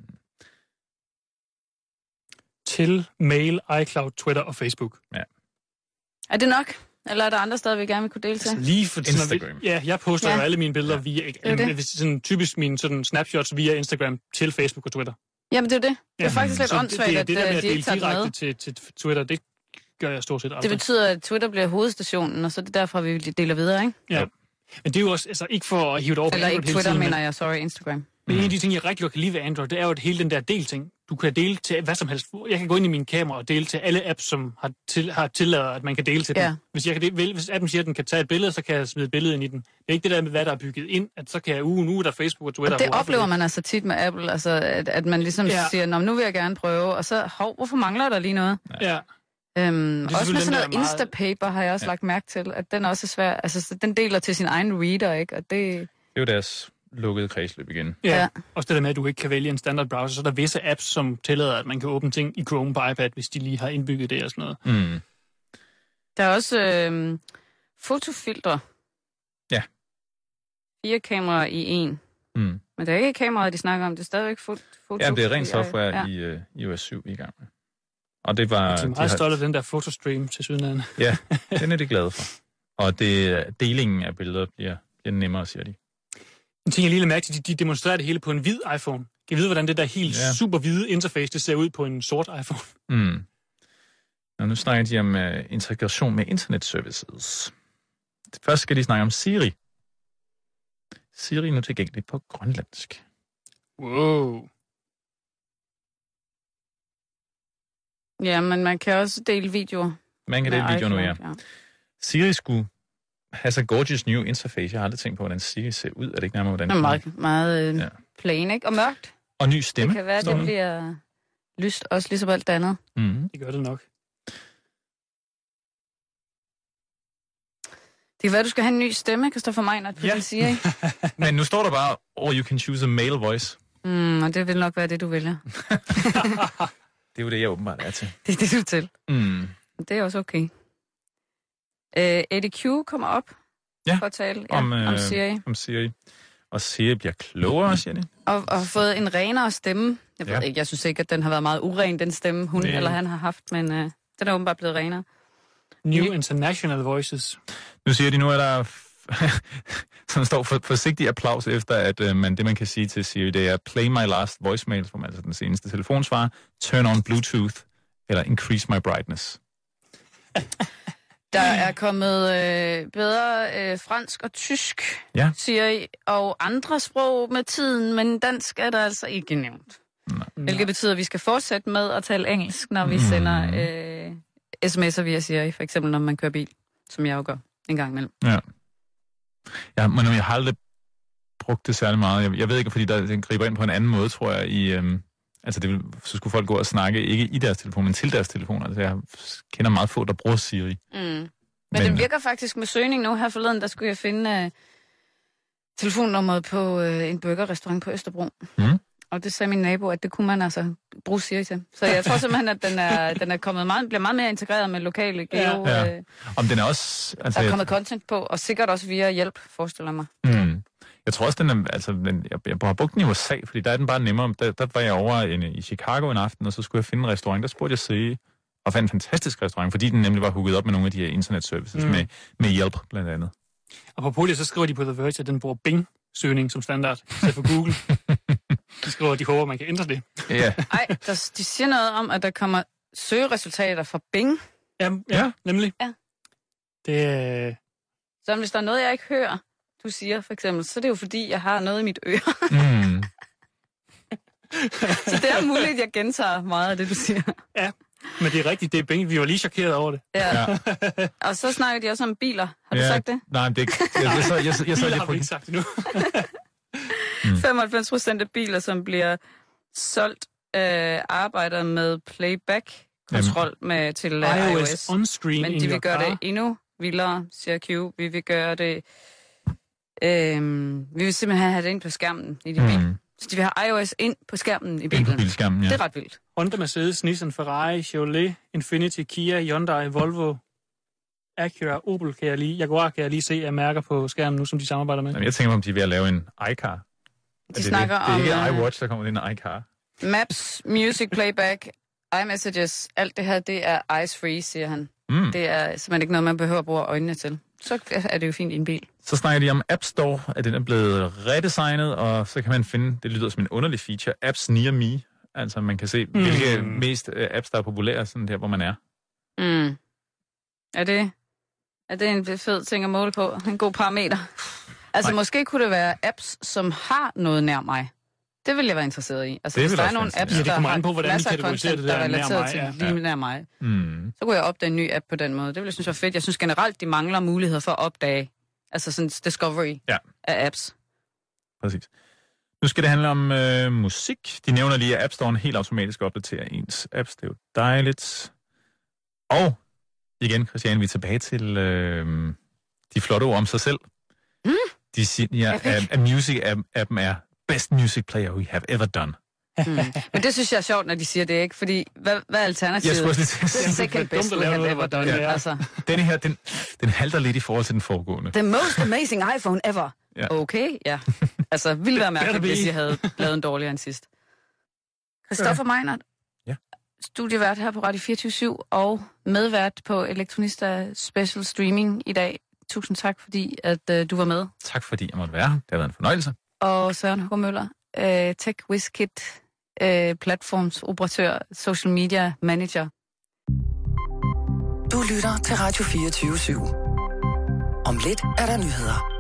Til mail, iCloud, Twitter og Facebook. Ja. Er det nok? Eller er der andre steder, vi gerne vil kunne dele til? Altså, lige for Instagram. Vi, ja, jeg poster ja. jo alle mine billeder ja. via, en, sådan, typisk mine sådan, snapshots via Instagram til Facebook og Twitter. Jamen, det er det. Det er ja. faktisk lidt åndssvagt, at det, det der med at de ikke tager det med. Til, til Twitter, det gør jeg stort set aldrig. Det betyder, at Twitter bliver hovedstationen, og så er det derfra, vi deler videre, ikke? Ja. Men det er jo også, altså ikke for at hive det over på Eller Android ikke Twitter, tiden, mener jeg, sorry, Instagram. Men en af de ting, jeg rigtig godt kan lide ved Android, det er jo, at hele den der del-ting, du kan dele til hvad som helst. Jeg kan gå ind i min kamera og dele til alle apps, som har, til, har tillader, at man kan dele til ja. den. Hvis, jeg kan dele, hvis appen siger, at den kan tage et billede, så kan jeg smide et billede ind i den. Det er ikke det der med, hvad der er bygget ind, at så kan jeg uge nu, der er Facebook og Twitter. Og det oplever man altså tit med Apple, altså at, at man ligesom ja. siger, nå, nu vil jeg gerne prøve, og så, hov, hvorfor mangler der lige noget? Ja. Øhm, også med sådan noget meget... Instapaper har jeg også ja. lagt mærke til, at den også er svær. Altså, den deler til sin egen reader, ikke? Og det... Det er jo deres lukkede kredsløb igen. Ja, Ja. også det der med, at du ikke kan vælge en standard browser, så er der visse apps, som tillader, at man kan åbne ting i Chrome på iPad, hvis de lige har indbygget det og sådan noget. Mm. Der er også øh, fotofiltre. Ja. Fire kameraer i en. Mm. Men det er ikke kameraer, de snakker om. Det er stadigvæk foto. Ja, det er rent software ja. i uh, i O S syv i gang med. Og det var... Jeg er de meget har- stolt af den der fotostream til sydenlandet. Ja, den er de glade for. Og det, delingen af billeder bliver, bliver nemmere, siger de. En ting, jeg lige lagde mærke til, de, de demonstrerer det hele på en hvid iPhone. Kan I vide, hvordan det der helt Ja. super hvide interface, det ser ud på en sort iPhone? Mm. Og nu snakker de om uh, integration med internet services. Først skal de snakke om Siri. Siri er nu tilgængelig på grønlandsk. Wow. Ja, men man kan også dele videoer. Man kan med dele videoer nu, ja. iCloud, ja. Siri skulle have så gorgeous new interface. Jeg har aldrig tænkt på, hvordan Siri ser ud. Er det ikke nærmere, hvordan Det er meget, meget øh, Ja. ja. plain, ikke? Og mørkt. Og ny stemme. Det kan være, at står det der. bliver lyst også ligesom alt det andet. Mm. Det gør det nok. Det kan være, at du skal have en ny stemme, Christoffer Meinert, på Ja. ja. det siger, ikke? Men nu står der bare, or you can choose a male voice. Mm, og det vil nok være det, du vælger. Det er jo det, jeg åbenbart er til. Det er det, du er til. Mm. Det er også okay. Uh, Eddie Q kommer op Ja, for at tale ja, om, om, øh, om Siri. Om Siri. Og Siri bliver klogere, siger de. Og, og har fået en renere stemme. Jeg ved Ja. ikke, jeg synes ikke, at den har været meget uren, den stemme, hun Nej. eller han har haft, men uh, den er åbenbart blevet renere. New International Voices. Nu siger de nu, at der som står for, forsigtig applaus efter, at øh, man, det, man kan sige til Siri, det er play my last voicemail, som altså den seneste telefonsvar, turn on Bluetooth, eller increase my brightness. Der er kommet øh, bedre øh, fransk og tysk, Ja. Siri, og andre sprog med tiden, men dansk er der altså ikke nævnt. Hvilket betyder, at vi skal fortsætte med at tale engelsk, når vi Mm. sender øh, sms'er via Siri, for eksempel når man kører bil, som jeg jo gør en gang imellem. Ja. Ja, men jeg har aldrig brugt det særlig meget. Jeg, jeg ved ikke, fordi der, den griber ind på en anden måde, tror jeg, i... Øhm, altså, det vil, så skulle folk gå og snakke, ikke i deres telefon, men til deres telefon. Altså, jeg kender meget få, der bruger Siri. Mm. Men, Men- men den virker faktisk med søgning nu. Her forleden, der skulle jeg finde øh, telefonnummeret på øh, en burgerrestaurant på Østerbro. Mm. Og det sagde min nabo, at det kunne man altså bruge Siri til. Så jeg tror simpelthen, at den er, den er kommet meget, bliver meget mere integreret med lokale geo. Ja. Ja. Øh, Om den er også... Altså, der er kommet content på, og sikkert også via hjælp, forestiller mig. Mm. Jeg tror også, den er, altså, den, jeg, jeg har brugt den i U S A, fordi der er den bare nemmere. Der, der var jeg over en, i Chicago en aften, og så skulle jeg finde en restaurant. Der spurgte jeg Siri, og fandt en fantastisk restaurant, fordi den nemlig var hooket op med nogle af de her internet-services, Mm. med, med hjælp blandt andet. Og på Polia, så skriver de på The Verge, at den bruger Bing-søgning som standard, i stedet for Google. De skriver, at de håber, man kan ændre det. Ja. Ej, der, de siger noget om, at der kommer søgeresultater fra Bing. Ja, ja, Ja. nemlig. Ja. Det, øh, Så hvis der er noget, jeg ikke hører, du siger for eksempel, så er det jo fordi, jeg har noget i mit øre. Mm. Så det er muligt, at jeg gentager meget af det, du siger. men det er rigtigt, det er Bing. Vi var lige chokeret over det. Ja. Ja. Og så snakker de også om biler. Har du Ja, sagt det? Nej, men det er jeg, jeg, jeg, jeg, jeg, jeg, Biler jeg, har vi jeg, ikke sagt endnu. femoghalvfems procent af biler, som bliver solgt, øh, arbejder med playback-kontrol med, til uh, iOS iOS. on-screen Men in de your vil gøre car. det endnu vildere, siger Q. Vi vil gøre det... Øhm, vi vil simpelthen have det ind på skærmen i din bil. mm. Så de vil have iOS ind på skærmen i Ind på bilen. bilskærmen, ja. Det er ret vildt. Honda, Mercedes, Nissan, Ferrari, Chevrolet, Infiniti, Kia, Hyundai, Volvo, Acura, Opel kan jeg lige, Jaguar kan jeg lige se af mærker på skærmen nu, som de samarbejder med. Jamen, jeg tænker mig, om de er ved at lave en iCar. Er De det snakker det? Det er om ikke øh, iWatch, der kommer ind en iCar. Maps, Music Playback, iMessages. Alt det her, det er eyes-free, siger han. Mm. Det er simpelthen ikke noget, man behøver at bruge øjnene til. Så er det jo fint i en bil. Så snakker de om App Store, at den er blevet redesignet, og så kan man finde, det lyder som en underlig feature, apps near me. Altså man kan se, mm. hvilke mest uh, apps, der er populære, sådan der, hvor man er. Mm. Er det, er det en fed ting at måle på? En god parameter? Altså Nej. måske kunne det være apps, som har noget nær mig. Det vil jeg være interesseret i. Altså Det hvis vil der er også nogle være apps, Ja, det der kommer har an på, hvordan vi masser af kategoriserer content, det der er der nær relateret mig, til ja. lige nær mig. Mm. Så kunne jeg opdage en ny app på den måde. Det ville jeg synes var fedt. Jeg synes generelt, de mangler muligheder for at opdage, altså sådan discovery Ja. af apps. Præcis. Nu skal det handle om øh, musik. De nævner lige, at App Store'en helt automatisk opdaterer ens apps. Det er jo dejligt. Og igen, Christian, vi er tilbage til øh, de flotte ord om sig selv. Mm. De siger, at, at music-appen er best music player we have ever done. Mm. Men det synes jeg er sjovt, når de siger det, ikke? Fordi, hvad, hvad er alternativet? Jeg skulle også lige til at The sige, second best we have ever done. Ja. Altså. Denne her, den, den halter lidt i forhold til den foregående. The most amazing iPhone ever. Ja. Okay, ja. Altså, ville være mærkeligt, hvis jeg havde lavet en dårligere end sidst. Christoffer Meinert. Ja. Studievært her på Radio fireogtyve syv og medvært på Elektronista Special Streaming i dag. Tusind tak, fordi at uh, du var med. Tak, fordi jeg måtte være her. Det har været en fornøjelse. Og Søren Hugo Møller, uh, Tech WizKid, uh, platformsoperatør, social media manager. Du lytter til Radio fireogtyve syv. Om lidt er der nyheder.